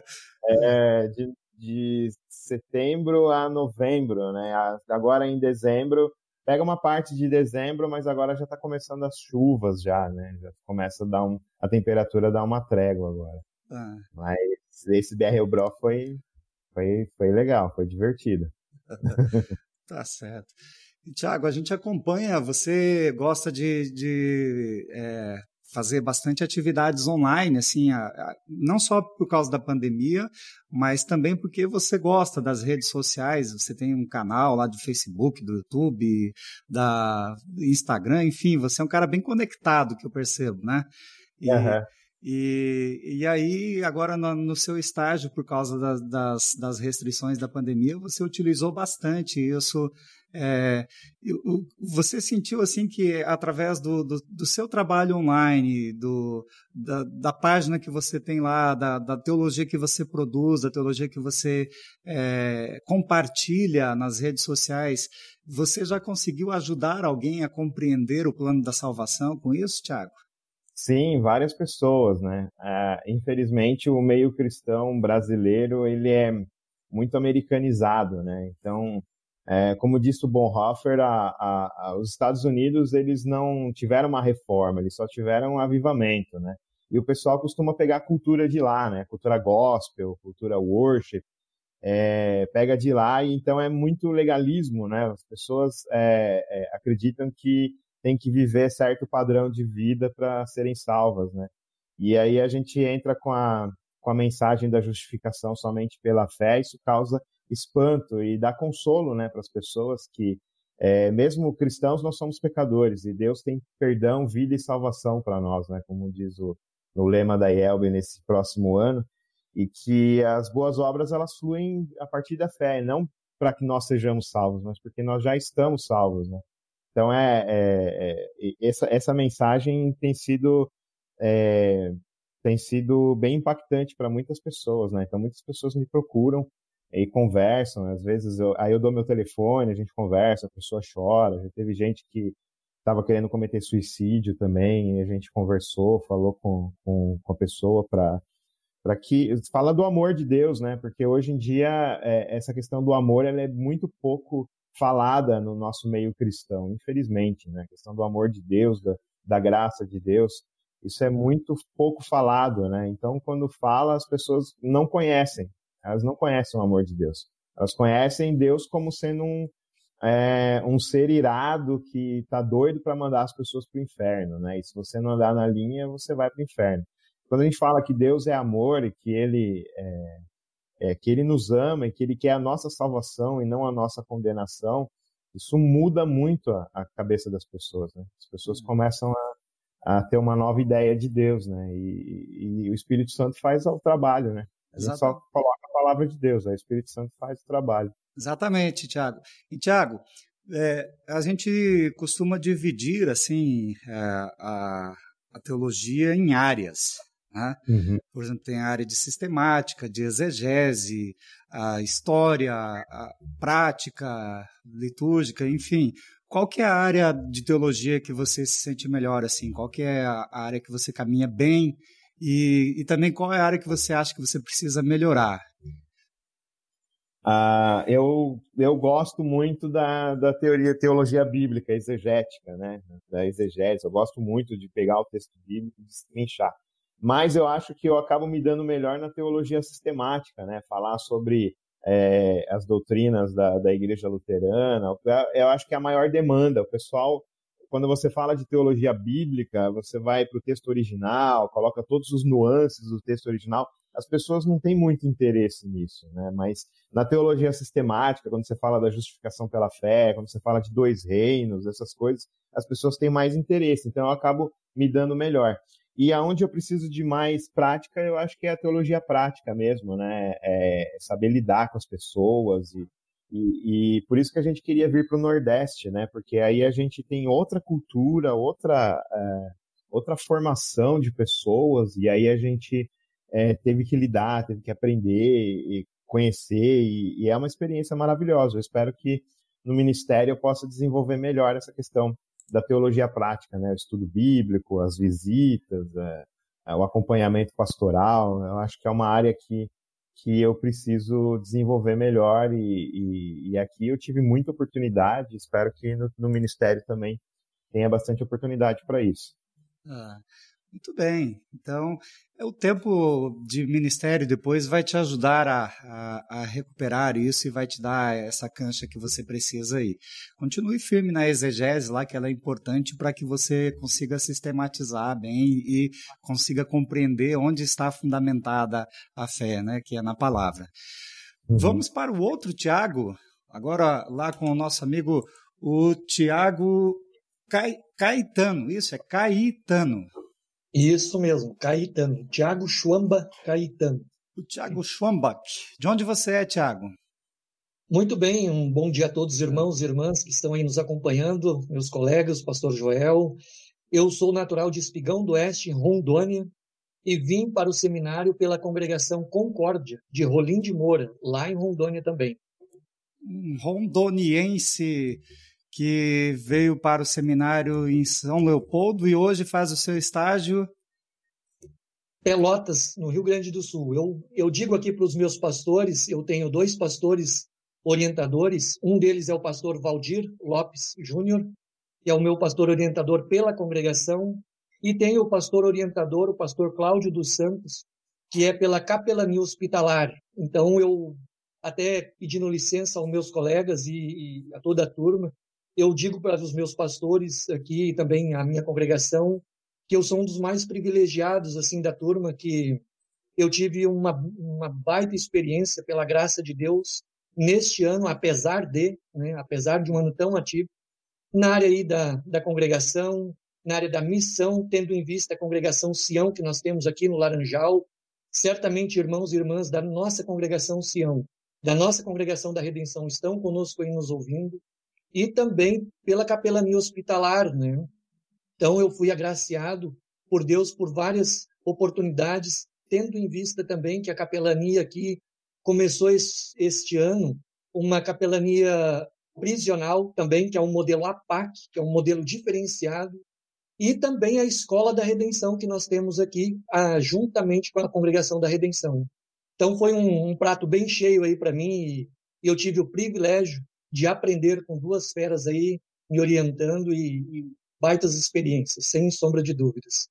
De setembro a novembro, né? Agora em dezembro, pega uma parte de dezembro, mas agora já está começando as chuvas já, né? Já começa a temperatura dar uma trégua agora. Mas esse BR-OBRO foi legal, foi divertido. Tá certo. Tiago, a gente acompanha, você gosta de fazer bastante atividades online, assim, não só por causa da pandemia, mas também porque você gosta das redes sociais, você tem um canal lá do Facebook, do YouTube, da Instagram, enfim, você é um cara bem conectado, que eu percebo, né? E aí, agora no seu estágio, por causa das restrições da pandemia, você utilizou bastante isso. Você sentiu assim que através do seu trabalho online, da página que você tem lá, da teologia que você produz, da teologia que você compartilha nas redes sociais, você já conseguiu ajudar alguém a compreender o plano da salvação com isso, Thiago? Sim, várias pessoas, né? Infelizmente, o meio cristão brasileiro, ele é muito americanizado, né? Então, como disse o Bonhoeffer, os Estados Unidos, eles não tiveram uma reforma, eles só tiveram um avivamento, né? E o pessoal costuma pegar a cultura de lá, né? Cultura gospel, cultura worship, pega de lá, e então é muito legalismo, né? As pessoas acreditam que têm que viver certo padrão de vida para serem salvas, né? E aí a gente entra com a mensagem da justificação somente pela fé, isso causa espanto e dá consolo, né, para as pessoas que, mesmo cristãos, nós somos pecadores e Deus tem perdão, vida e salvação para nós, né, como diz no lema da IELB nesse próximo ano, e que as boas obras elas fluem a partir da fé, não para que nós sejamos salvos, mas porque nós já estamos salvos, né? Então essa mensagem tem sido bem impactante para muitas pessoas, né? Então muitas pessoas me procuram e conversam, às vezes aí eu dou meu telefone, a gente conversa, a pessoa chora, já teve gente que estava querendo cometer suicídio também, e a gente conversou, falou com a pessoa para que fala do amor de Deus, né? Porque hoje em dia essa questão do amor ela é muito pouco falada no nosso meio cristão, infelizmente, né? A questão do amor de Deus, da graça de Deus, isso é muito pouco falado, né? Então, quando fala, as pessoas não conhecem, elas não conhecem o amor de Deus. Elas conhecem Deus como sendo um ser irado que está doido para mandar as pessoas para o inferno, né? E se você não andar na linha, você vai para o inferno. Quando a gente fala que Deus é amor e que Ele nos ama e que Ele quer a nossa salvação e não a nossa condenação, isso muda muito a cabeça das pessoas, né? As pessoas começam a ter uma nova ideia de Deus, né? E o Espírito Santo faz o trabalho, né? A gente só coloca a palavra de Deus, aí o Espírito Santo faz o trabalho. Exatamente, Tiago. E, Tiago, a gente costuma dividir assim a teologia em áreas, né? Uhum. Por exemplo, tem a área de sistemática, de exegese, a história, a prática, litúrgica, enfim. Qual que é a área de teologia que você se sente melhor, assim? Qual que é a área que você caminha bem? E também qual é a área que você acha que você precisa melhorar? Eu gosto muito da teologia bíblica, exegética, né? Da exegese. Eu gosto muito de pegar o texto bíblico e destrinchar. Mas eu acho que eu acabo me dando melhor na teologia sistemática, né? Falar sobre as doutrinas da Igreja Luterana. Eu acho que é a maior demanda. O pessoal, quando você fala de teologia bíblica, você vai para o texto original, coloca todos os nuances do texto original. As pessoas não têm muito interesse nisso, né? Mas na teologia sistemática, quando você fala da justificação pela fé, quando você fala de 2 reinos, essas coisas, as pessoas têm mais interesse. Então eu acabo me dando melhor. E aonde eu preciso de mais prática, eu acho que é a teologia prática mesmo, né? Saber lidar com as pessoas e por isso que a gente queria vir para o Nordeste, né? Porque aí a gente tem outra cultura, outra formação de pessoas e aí a gente teve que lidar, teve que aprender e conhecer e é uma experiência maravilhosa. Eu espero que no ministério eu possa desenvolver melhor essa questão da teologia prática, né? O estudo bíblico, as visitas, o acompanhamento pastoral. Eu acho que é uma área que eu preciso desenvolver melhor e aqui eu tive muita oportunidade, espero que no ministério também tenha bastante oportunidade para isso. Muito bem. Então, o tempo de ministério depois vai te ajudar a recuperar isso e vai te dar essa cancha que você precisa aí. Continue firme na exegese lá, que ela é importante para que você consiga sistematizar bem e consiga compreender onde está fundamentada a fé, né, que é na palavra. Uhum. Vamos para o outro Tiago, agora lá com o nosso amigo, o Tiago Caetano. Isso, é Caetano. Isso mesmo, Caetano. Tiago Schwamba Caetano. O Tiago Schwambach. De onde você é, Tiago? Muito bem, um bom dia a todos os irmãos e irmãs que estão aí nos acompanhando, meus colegas, pastor Joel. Eu sou natural de Espigão do Oeste, Rondônia, e vim para o seminário pela congregação Concórdia, de Rolim de Moura, lá em Rondônia também. Um rondoniense que veio para o seminário em São Leopoldo e hoje faz o seu estágio... Pelotas, no Rio Grande do Sul. Eu digo aqui para os meus pastores, eu tenho 2 pastores orientadores, um deles é o pastor Valdir Lopes Júnior, que é o meu pastor orientador pela congregação, e tenho o pastor orientador, o pastor Cláudio dos Santos, que é pela capelania hospitalar. Então eu, até pedindo licença aos meus colegas e a toda a turma, eu digo para os meus pastores aqui e também a minha congregação que eu sou um dos mais privilegiados assim da turma, que eu tive uma baita experiência pela graça de Deus neste ano, apesar de um ano tão ativo, na área aí da congregação, na área da missão, tendo em vista a congregação Sião que nós temos aqui no Laranjal. Certamente irmãos e irmãs da nossa congregação Sião, da nossa congregação da Redenção estão conosco aí nos ouvindo, e também pela capelania hospitalar, né? Então eu fui agraciado por Deus por várias oportunidades, tendo em vista também que a capelania aqui começou este ano, uma capelania prisional também, que é um modelo APAC, que é um modelo diferenciado, e também a Escola da Redenção que nós temos aqui, juntamente com a Congregação da Redenção. Então foi um prato bem cheio aí para mim, e eu tive o privilégio de aprender com duas feras aí, me orientando, e baitas experiências, sem sombra de dúvidas.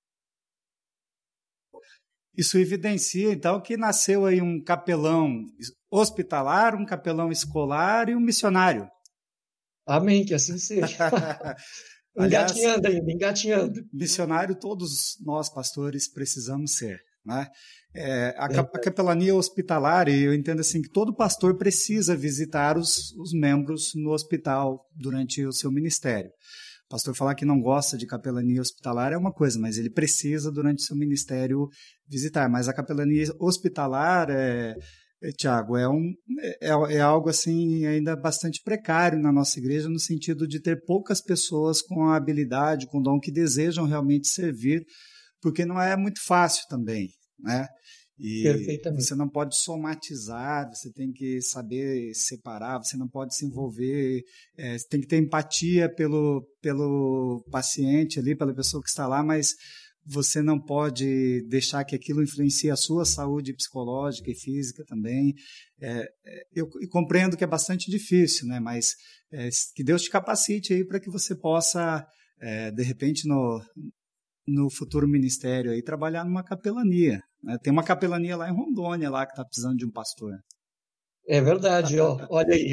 Isso evidencia, então, que nasceu aí um capelão hospitalar, um capelão escolar e um missionário. Amém, que assim seja. Aliás, engatinhando. Missionário todos nós, pastores, precisamos ser, né? A capelania hospitalar, eu entendo assim, que todo pastor precisa visitar os membros no hospital durante o seu ministério. O pastor falar que não gosta de capelania hospitalar é uma coisa, mas ele precisa, durante o seu ministério, visitar. Mas a capelania hospitalar, Tiago, é algo assim ainda bastante precário na nossa igreja, no sentido de ter poucas pessoas com a habilidade, com o dom, que desejam realmente servir, porque não é muito fácil também, né? E você não pode somatizar, você tem que saber separar, você não pode se envolver, você tem que ter empatia pelo paciente ali, pela pessoa que está lá, mas você não pode deixar que aquilo influencie a sua saúde psicológica e física também. Eu compreendo que é bastante difícil, né? Mas que Deus te capacite aí para que você possa, de repente, no futuro ministério aí, trabalhar numa capelania, né? Tem uma capelania lá em Rondônia lá que está precisando de um pastor. É verdade, olha aí.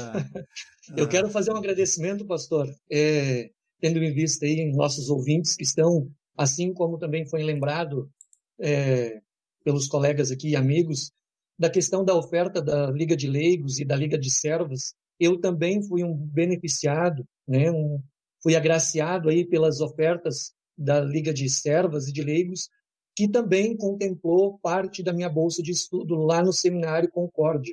Eu quero fazer um agradecimento, pastor, tendo em vista aí nossos ouvintes que estão, assim como também foi lembrado pelos colegas aqui e amigos, da questão da oferta da Liga de Leigos e da Liga de Servas. Eu também fui um beneficiado, né? Fui agraciado aí pelas ofertas da Liga de Servas e de Leigos, que também contemplou parte da minha bolsa de estudo lá no Seminário Concórdia.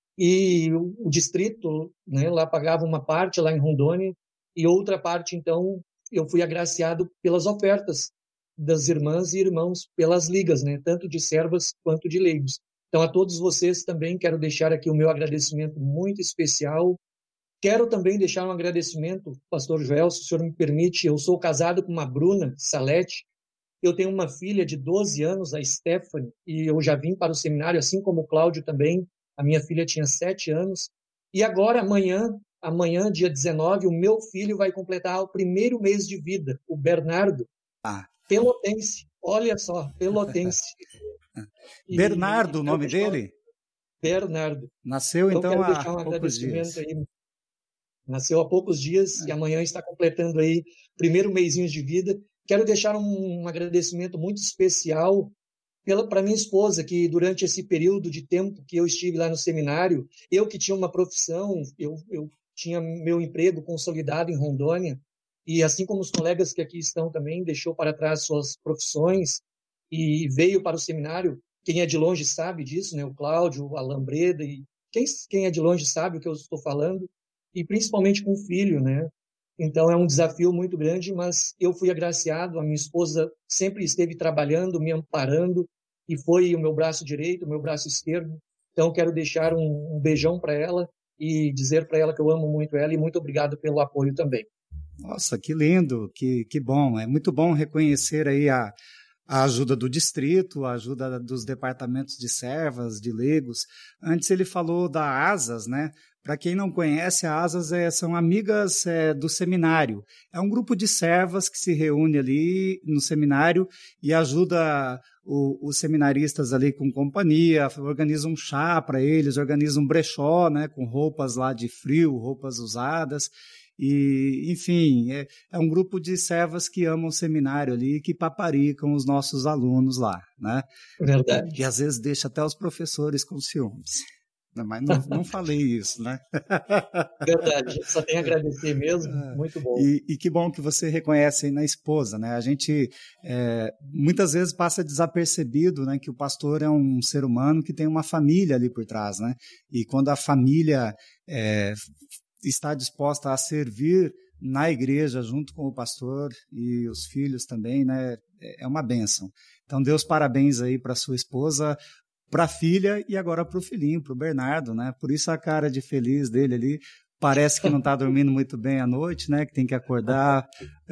E o distrito, né, lá pagava uma parte lá em Rondônia, e outra parte, então, eu fui agraciado pelas ofertas das irmãs e irmãos, pelas ligas, né, tanto de servas quanto de leigos. Então, a todos vocês também quero deixar aqui o meu agradecimento muito especial. Quero também deixar um agradecimento, pastor Joel, se o senhor me permite. Eu sou casado com uma Bruna Salete. Eu tenho uma filha de 12 anos, a Stephanie, e eu já vim para o seminário, assim como o Cláudio também. A minha filha tinha 7 anos. E agora, amanhã, dia 19, o meu filho vai completar o primeiro mês de vida, o Bernardo. Pelotense. Olha só, Pelotense. Bernardo, o nome dele? Bernardo. Nasceu, então, há poucos dias. Nasceu há poucos dias e amanhã está completando aí o primeiro mêsinho de vida. Quero deixar um agradecimento muito especial para minha esposa, que durante esse período de tempo que eu estive lá no seminário, eu que tinha uma profissão, eu tinha meu emprego consolidado em Rondônia, e assim como os colegas que aqui estão também, deixou para trás suas profissões e veio para o seminário. Quem é de longe sabe disso, né? O Cláudio, o Alan Breda, e quem é de longe sabe o que eu estou falando, e principalmente com o filho, né? Então é um desafio muito grande, mas eu fui agraciado, a minha esposa sempre esteve trabalhando, me amparando, e foi o meu braço direito, o meu braço esquerdo. Então quero deixar um beijão para ela e dizer para ela que eu amo muito ela, e muito obrigado pelo apoio também. Nossa, que lindo, que bom. É muito bom reconhecer aí a ajuda do distrito, a ajuda dos departamentos de servas, de leigos. Antes ele falou da ASAS, né? Para quem não conhece, a ASAS são amigas do seminário. É um grupo de servas que se reúne ali no seminário e ajuda os seminaristas ali com companhia, organizam um chá para eles, organizam um brechó, né, com roupas lá de frio, roupas usadas. E, enfim, é um grupo de servas que amam o seminário ali, que paparicam os nossos alunos lá, né? Verdade. E às vezes deixa até os professores com ciúmes. Mas não falei isso, né? Verdade, só tem a agradecer mesmo, muito bom. E que bom que você reconhece aí na esposa, né? A gente muitas vezes passa desapercebido, né, que o pastor é um ser humano que tem uma família ali por trás, né? E quando a família está disposta a servir na igreja junto com o pastor e os filhos também, né? É uma bênção. Então, dê os parabéns aí para sua esposa, para a filha e agora para o filhinho, para o Bernardo, né? Por isso a cara de feliz dele ali, parece que não está dormindo muito bem à noite, né? Que tem que acordar.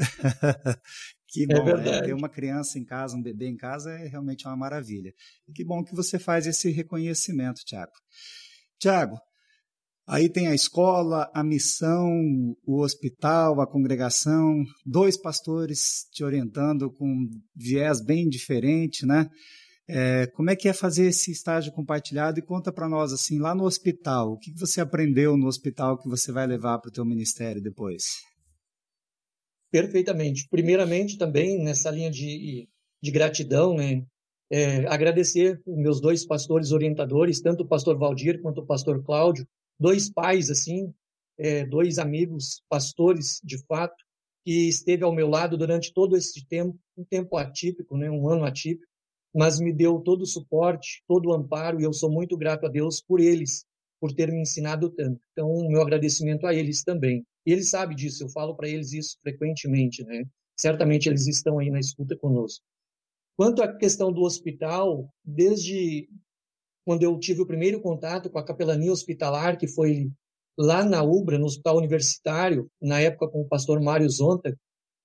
Que bom, ter uma criança em casa, um bebê em casa é realmente uma maravilha. E que bom que você faz esse reconhecimento, Tiago. Tiago, aí tem a escola, a missão, o hospital, a congregação, 2 pastores te orientando com viés bem diferente, né? Como é que é fazer esse estágio compartilhado? E conta para nós, assim, lá no hospital, o que você aprendeu no hospital que você vai levar para o teu ministério depois? Perfeitamente. Primeiramente, também, nessa linha de gratidão, né? Agradecer os meus 2 pastores orientadores, tanto o pastor Valdir quanto o pastor Cláudio, 2 pais, assim, 2 amigos, pastores, de fato, que esteve ao meu lado durante todo esse tempo, um tempo atípico, né? Um ano atípico, mas me deu todo o suporte, todo o amparo, e eu sou muito grato a Deus por eles, por ter me ensinado tanto. Então, o meu agradecimento a eles também. E eles sabem disso, eu falo para eles isso frequentemente, né? Certamente eles estão aí na escuta conosco. Quanto à questão do hospital, desde quando eu tive o primeiro contato com a capelania hospitalar, que foi lá na UBRA, no Hospital Universitário, na época com o pastor Mário Zonta,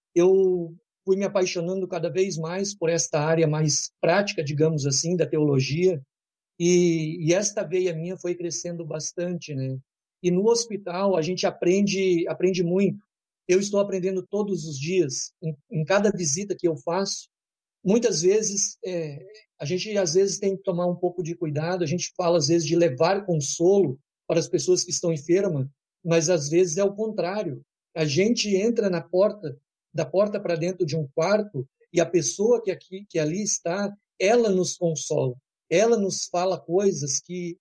eu fui me apaixonando cada vez mais por esta área mais prática, digamos assim, da teologia, e esta veia minha foi crescendo bastante, né? E no hospital a gente aprende muito. Eu estou aprendendo todos os dias, em cada visita que eu faço. Muitas vezes, a gente às vezes tem que tomar um pouco de cuidado, a gente fala às vezes de levar consolo para as pessoas que estão enfermas, mas às vezes é o contrário. A gente entra da porta para dentro de um quarto, e a pessoa que ali está, ela nos consola, ela nos fala coisas que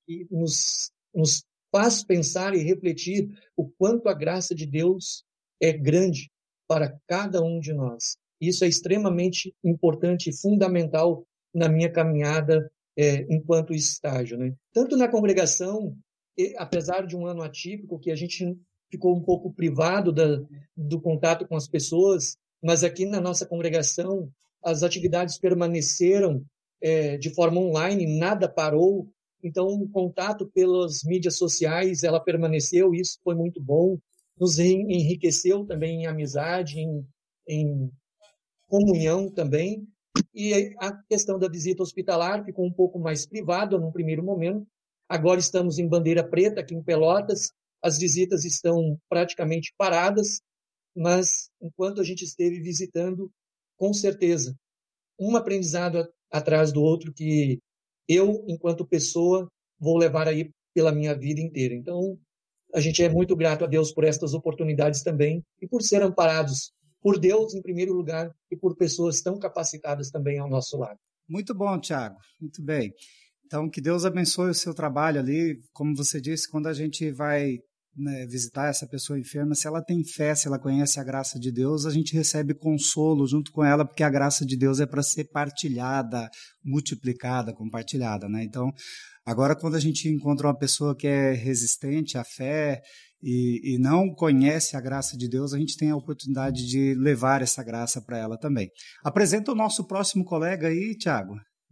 nos faz pensar e refletir o quanto a graça de Deus é grande para cada um de nós. Isso é extremamente importante e fundamental na minha caminhada enquanto estágio, né? Tanto na congregação, apesar de um ano atípico, que a gente ficou um pouco privado do contato com as pessoas, mas aqui na nossa congregação as atividades permaneceram de forma online, nada parou. Então, o contato pelas mídias sociais, ela permaneceu, isso foi muito bom, nos enriqueceu também em amizade, em comunhão também. E a questão da visita hospitalar ficou um pouco mais privada num primeiro momento. Agora estamos em Bandeira Preta, aqui em Pelotas, as visitas estão praticamente paradas, mas enquanto a gente esteve visitando, com certeza, um aprendizado atrás do outro que eu, enquanto pessoa, vou levar aí pela minha vida inteira. Então, a gente é muito grato a Deus por estas oportunidades também e por ser amparados por Deus, em primeiro lugar, e por pessoas tão capacitadas também ao nosso lado. Muito bom, Tiago. Muito bem. Então, que Deus abençoe o seu trabalho ali. Como você disse, quando a gente vai visitar essa pessoa enferma, se ela tem fé, se ela conhece a graça de Deus, a gente recebe consolo junto com ela, porque a graça de Deus é para ser partilhada, multiplicada, compartilhada, né? Então, agora quando a gente encontra uma pessoa que é resistente à fé e não conhece a graça de Deus, a gente tem a oportunidade de levar essa graça para ela também. Apresenta o nosso próximo colega aí, Tiago.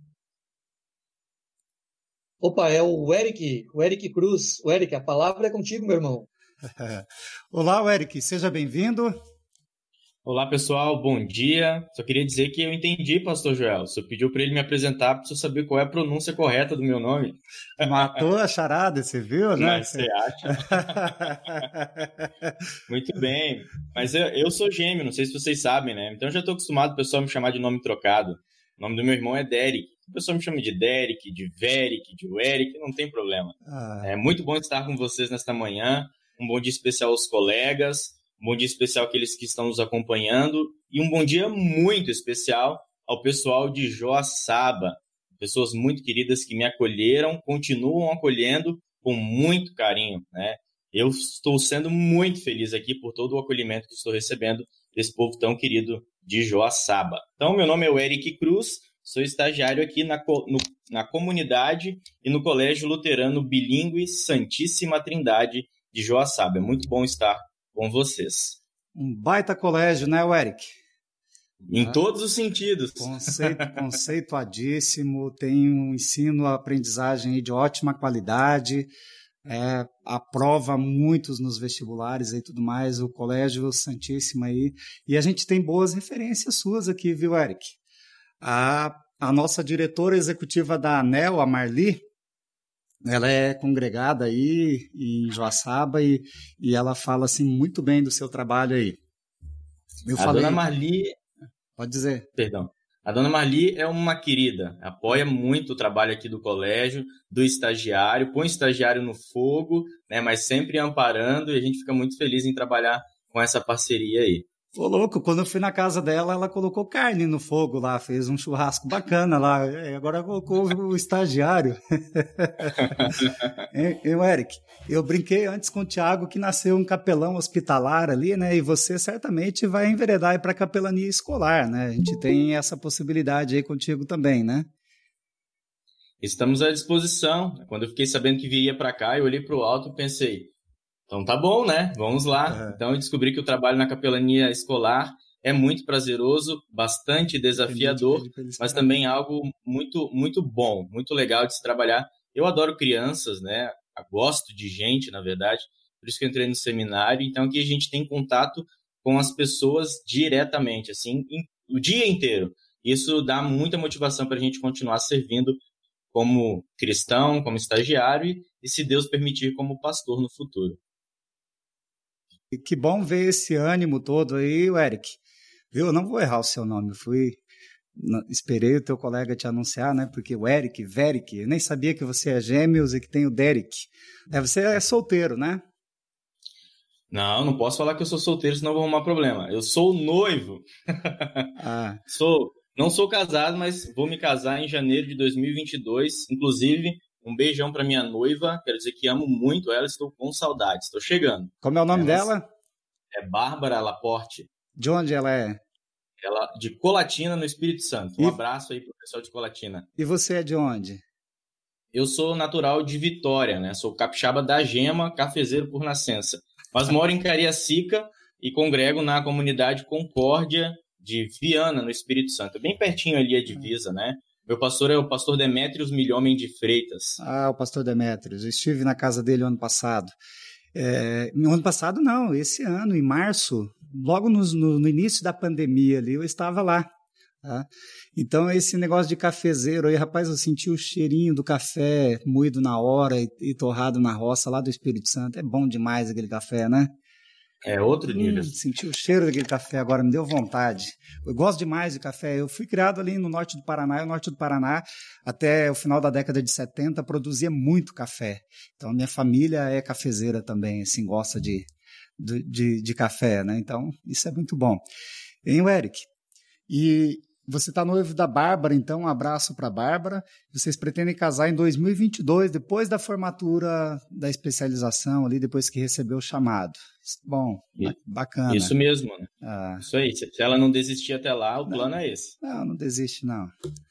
Opa, é o Eric Cruz. O Eric, a palavra é contigo, meu irmão. Olá, Eric, seja bem-vindo. Olá, pessoal, bom dia. Só queria dizer que eu entendi, pastor Joel. O senhor pediu para ele me apresentar para eu saber qual é a pronúncia correta do meu nome. Matou a charada, você viu, né? Mas você acha? Muito bem. Mas eu sou gêmeo, não sei se vocês sabem, né? Então eu já estou acostumado o pessoal me chamar de nome trocado. O nome do meu irmão é Derek. O pessoal me chama de Derek, de Veric, de Eric, não tem problema. É muito bom estar com vocês nesta manhã. Um bom dia especial aos colegas. Um bom dia especial àqueles que estão nos acompanhando e um bom dia muito especial ao pessoal de Joaçaba, pessoas muito queridas que me acolheram, continuam acolhendo com muito carinho, né? Eu estou sendo muito feliz aqui por todo o acolhimento que estou recebendo desse povo tão querido de Joaçaba. Então, meu nome é Eric Cruz, sou estagiário aqui na comunidade e no Colégio Luterano Bilíngue Santíssima Trindade de Joaçaba. É muito bom estar com vocês. Um baita colégio, né, Eric? Em todos os sentidos. Conceituadíssimo, tem um ensino, aprendizagem de ótima qualidade, aprova muitos nos vestibulares e tudo mais, o Colégio Santíssima aí. E a gente tem boas referências suas aqui, viu, Eric? A nossa diretora executiva da ANEL, a Marli, ela é congregada aí em Joaçaba e ela fala assim, muito bem do seu trabalho aí. Dona Marli... Pode dizer. Perdão. A dona Marli é uma querida, apoia muito o trabalho aqui do colégio, do estagiário, põe o estagiário no fogo, né, mas sempre amparando, e a gente fica muito feliz em trabalhar com essa parceria aí. Ô, louco, quando eu fui na casa dela, ela colocou carne no fogo lá, fez um churrasco bacana lá, agora colocou o estagiário. Eric, eu brinquei antes com o Thiago que nasceu um capelão hospitalar ali, né, e você certamente vai enveredar para a capelania escolar, né, a gente tem essa possibilidade aí contigo também, né? Estamos à disposição. Quando eu fiquei sabendo que viria para cá, eu olhei para o alto e pensei, então tá bom, né? Vamos lá. Então eu descobri que o trabalho na capelania escolar é muito prazeroso, bastante desafiador, mas também algo muito, muito bom, muito legal de se trabalhar. Eu adoro crianças, né? Eu gosto de gente, na verdade, por isso que eu entrei no seminário. Então aqui a gente tem contato com as pessoas diretamente, assim, o dia inteiro. Isso dá muita motivação para a gente continuar servindo como cristão, como estagiário e, se Deus permitir, como pastor no futuro. Que bom ver esse ânimo todo aí, Eric. Viu? Eu não vou errar o seu nome, esperei o teu colega te anunciar, né? Porque o Veric, eu nem sabia que você é gêmeos e que tem o Derek. Você é solteiro, né? Não posso falar que eu sou solteiro, senão vou arrumar problema. Eu sou noivo. Não sou casado, mas vou me casar em janeiro de 2022. Inclusive, um beijão para minha noiva. Quero dizer que amo muito ela, estou com saudade. Estou chegando. Como é o nome dela? É Bárbara Laporte. De onde ela é? Ela de Colatina, no Espírito Santo. Um abraço aí para o pessoal de Colatina. E você é de onde? Eu sou natural de Vitória, né? Sou capixaba da Gema, cafezeiro por nascença. Mas moro em Cariacica e congrego na comunidade Concórdia de Viana, no Espírito Santo. Bem pertinho ali a divisa, né? Meu pastor é o pastor Demétrios Milhomem de Freitas. O pastor Demétrios. Eu estive na casa dele ano passado. No ano passado não, esse ano, em março, logo no início da pandemia ali, eu estava lá. Tá? Então, esse negócio de cafezeiro aí, rapaz, eu senti o cheirinho do café moído na hora e torrado na roça lá do Espírito Santo. É bom demais aquele café, né? É outro nível. Senti o cheiro daquele café agora, me deu vontade. Eu gosto demais de café. Eu fui criado ali no norte do Paraná, e o norte do Paraná, até o final da década de 70, produzia muito café. Então, minha família é cafezeira também, assim, gosta de café, né? Então, isso é muito bom. Hein, Eric? E você está noivo da Bárbara, então um abraço para a Bárbara. Vocês pretendem casar em 2022, depois da formatura da especialização ali, depois que recebeu o chamado. Bom, bacana. Isso mesmo. Isso aí, se ela não desistir até lá, o plano é esse. Não desiste não.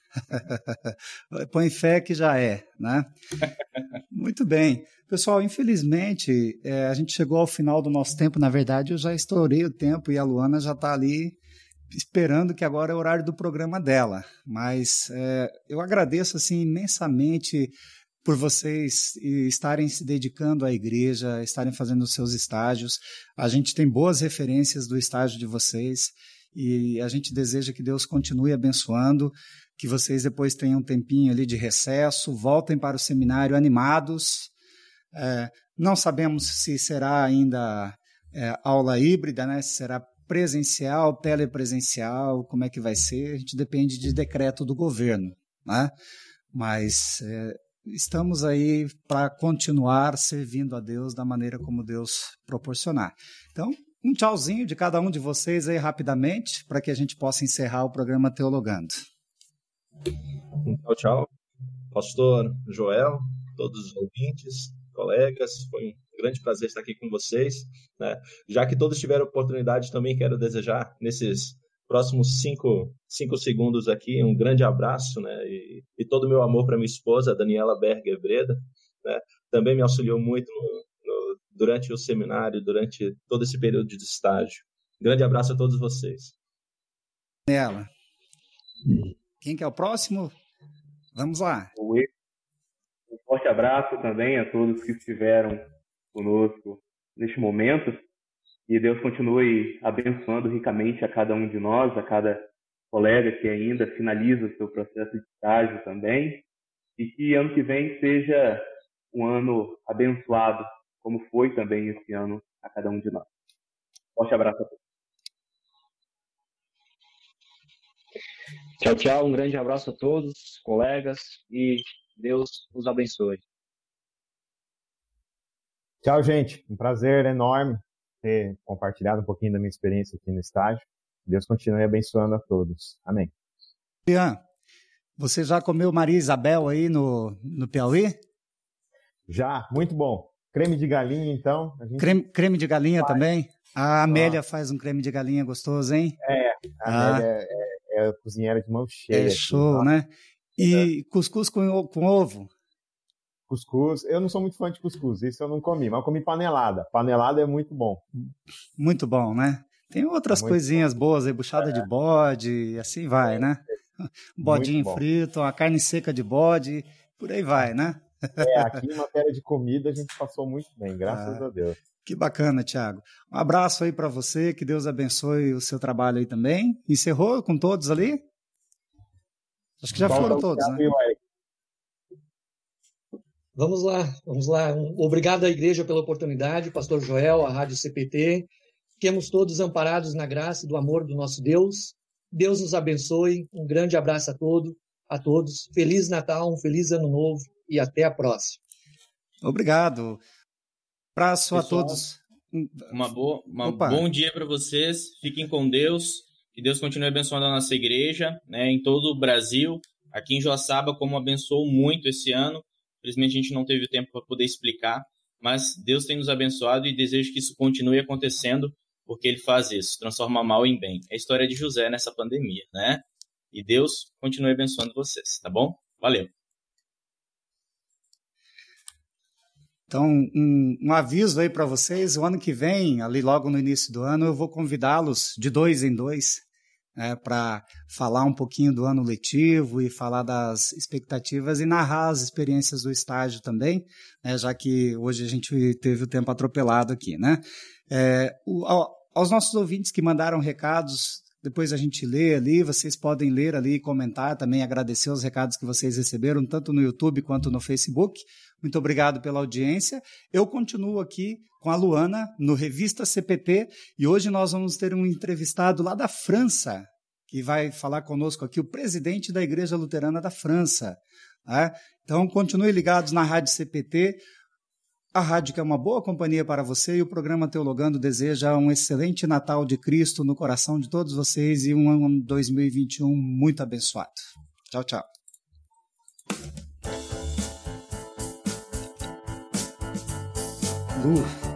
Põe fé que já é, né? Muito bem. Pessoal, infelizmente, a gente chegou ao final do nosso tempo. Na verdade, eu já estourei o tempo e a Luana já está ali esperando, que agora é o horário do programa dela. Mas eu agradeço assim, imensamente por vocês estarem se dedicando à igreja, estarem fazendo os seus estágios. A gente tem boas referências do estágio de vocês e a gente deseja que Deus continue abençoando, que vocês depois tenham um tempinho ali de recesso, voltem para o seminário animados. Não sabemos se será ainda aula híbrida, né? Se será presencial, telepresencial, como é que vai ser? A gente depende de decreto do governo, né? Mas estamos aí para continuar servindo a Deus da maneira como Deus proporcionar. Então, um tchauzinho de cada um de vocês aí rapidamente, para que a gente possa encerrar o programa Teologando. Tchau. Pastor Joel, todos os ouvintes, colegas, foi um grande prazer estar aqui com vocês, né? Já que todos tiveram oportunidade, também quero desejar, nesses próximos 5 segundos aqui, um grande abraço, né? E todo o meu amor para minha esposa, Daniela Berger Breda, né? Também me auxiliou muito durante o seminário, durante todo esse período de estágio. Grande abraço a todos vocês. Daniela, quem que é o próximo? Vamos lá. Um forte abraço também a todos que estiveram conosco neste momento. E Deus continue abençoando ricamente a cada um de nós, a cada colega que ainda finaliza o seu processo de estágio também. E que ano que vem seja um ano abençoado, como foi também esse ano a cada um de nós. Forte abraço a todos. Tchau, tchau. Um grande abraço a todos, colegas, e Deus os abençoe. Tchau, gente. Um prazer enorme ter compartilhado um pouquinho da minha experiência aqui no estágio. Deus continue abençoando a todos. Amém. Ian, você já comeu Maria Isabel aí no Piauí? Já, muito bom. Creme de galinha, então. Creme de galinha também? A Amélia faz um creme de galinha gostoso, hein? A Amélia é cozinheira de mão cheia. É show, assim, né? E cuscuz com ovo? Cuscuz, eu não sou muito fã de cuscuz, isso eu não comi, mas eu comi panelada. Panelada é muito bom. Muito bom, né? Tem outras coisinhas boas aí, buchada de bode, assim vai, né? Bodinho frito, a carne seca de bode, por aí vai, né? Aqui em matéria de comida a gente passou muito bem, graças a Deus. Que bacana, Thiago. Um abraço aí para você, que Deus abençoe o seu trabalho aí também. Encerrou com todos ali? Acho que já foram todos, né? Vamos lá. Obrigado à igreja pela oportunidade, pastor Joel, à Rádio CPT. Fiquemos todos amparados na graça e do amor do nosso Deus. Deus nos abençoe. Um grande abraço a todos. Feliz Natal, um feliz Ano Novo e até a próxima. Obrigado. Abraço, pessoal, a todos. Bom dia para vocês. Fiquem com Deus. Que Deus continue abençoando a nossa igreja, né, em todo o Brasil. Aqui em Joaçaba, como abençoou muito esse ano. Infelizmente, a gente não teve tempo para poder explicar, mas Deus tem nos abençoado e desejo que isso continue acontecendo, porque Ele faz isso, transforma mal em bem. É a história de José nessa pandemia, né? E Deus continue abençoando vocês, tá bom? Valeu! Então, um aviso aí para vocês, o ano que vem, ali logo no início do ano, eu vou convidá-los de 2 em 2, para falar um pouquinho do ano letivo e falar das expectativas e narrar as experiências do estágio também, né, já que hoje a gente teve o tempo atropelado aqui, né? Aos nossos ouvintes que mandaram recados, depois a gente lê ali, vocês podem ler ali e comentar, também agradecer os recados que vocês receberam, tanto no YouTube quanto no Facebook. Muito obrigado pela audiência. Eu continuo aqui com a Luana, no Revista CPT, e hoje nós vamos ter um entrevistado lá da França, que vai falar conosco aqui, o presidente da Igreja Luterana da França. Tá? Então, continue ligados na Rádio CPT, a rádio que é uma boa companhia para você, e o programa Teologando deseja um excelente Natal de Cristo no coração de todos vocês e um ano 2021 muito abençoado. Tchau, tchau. Lu.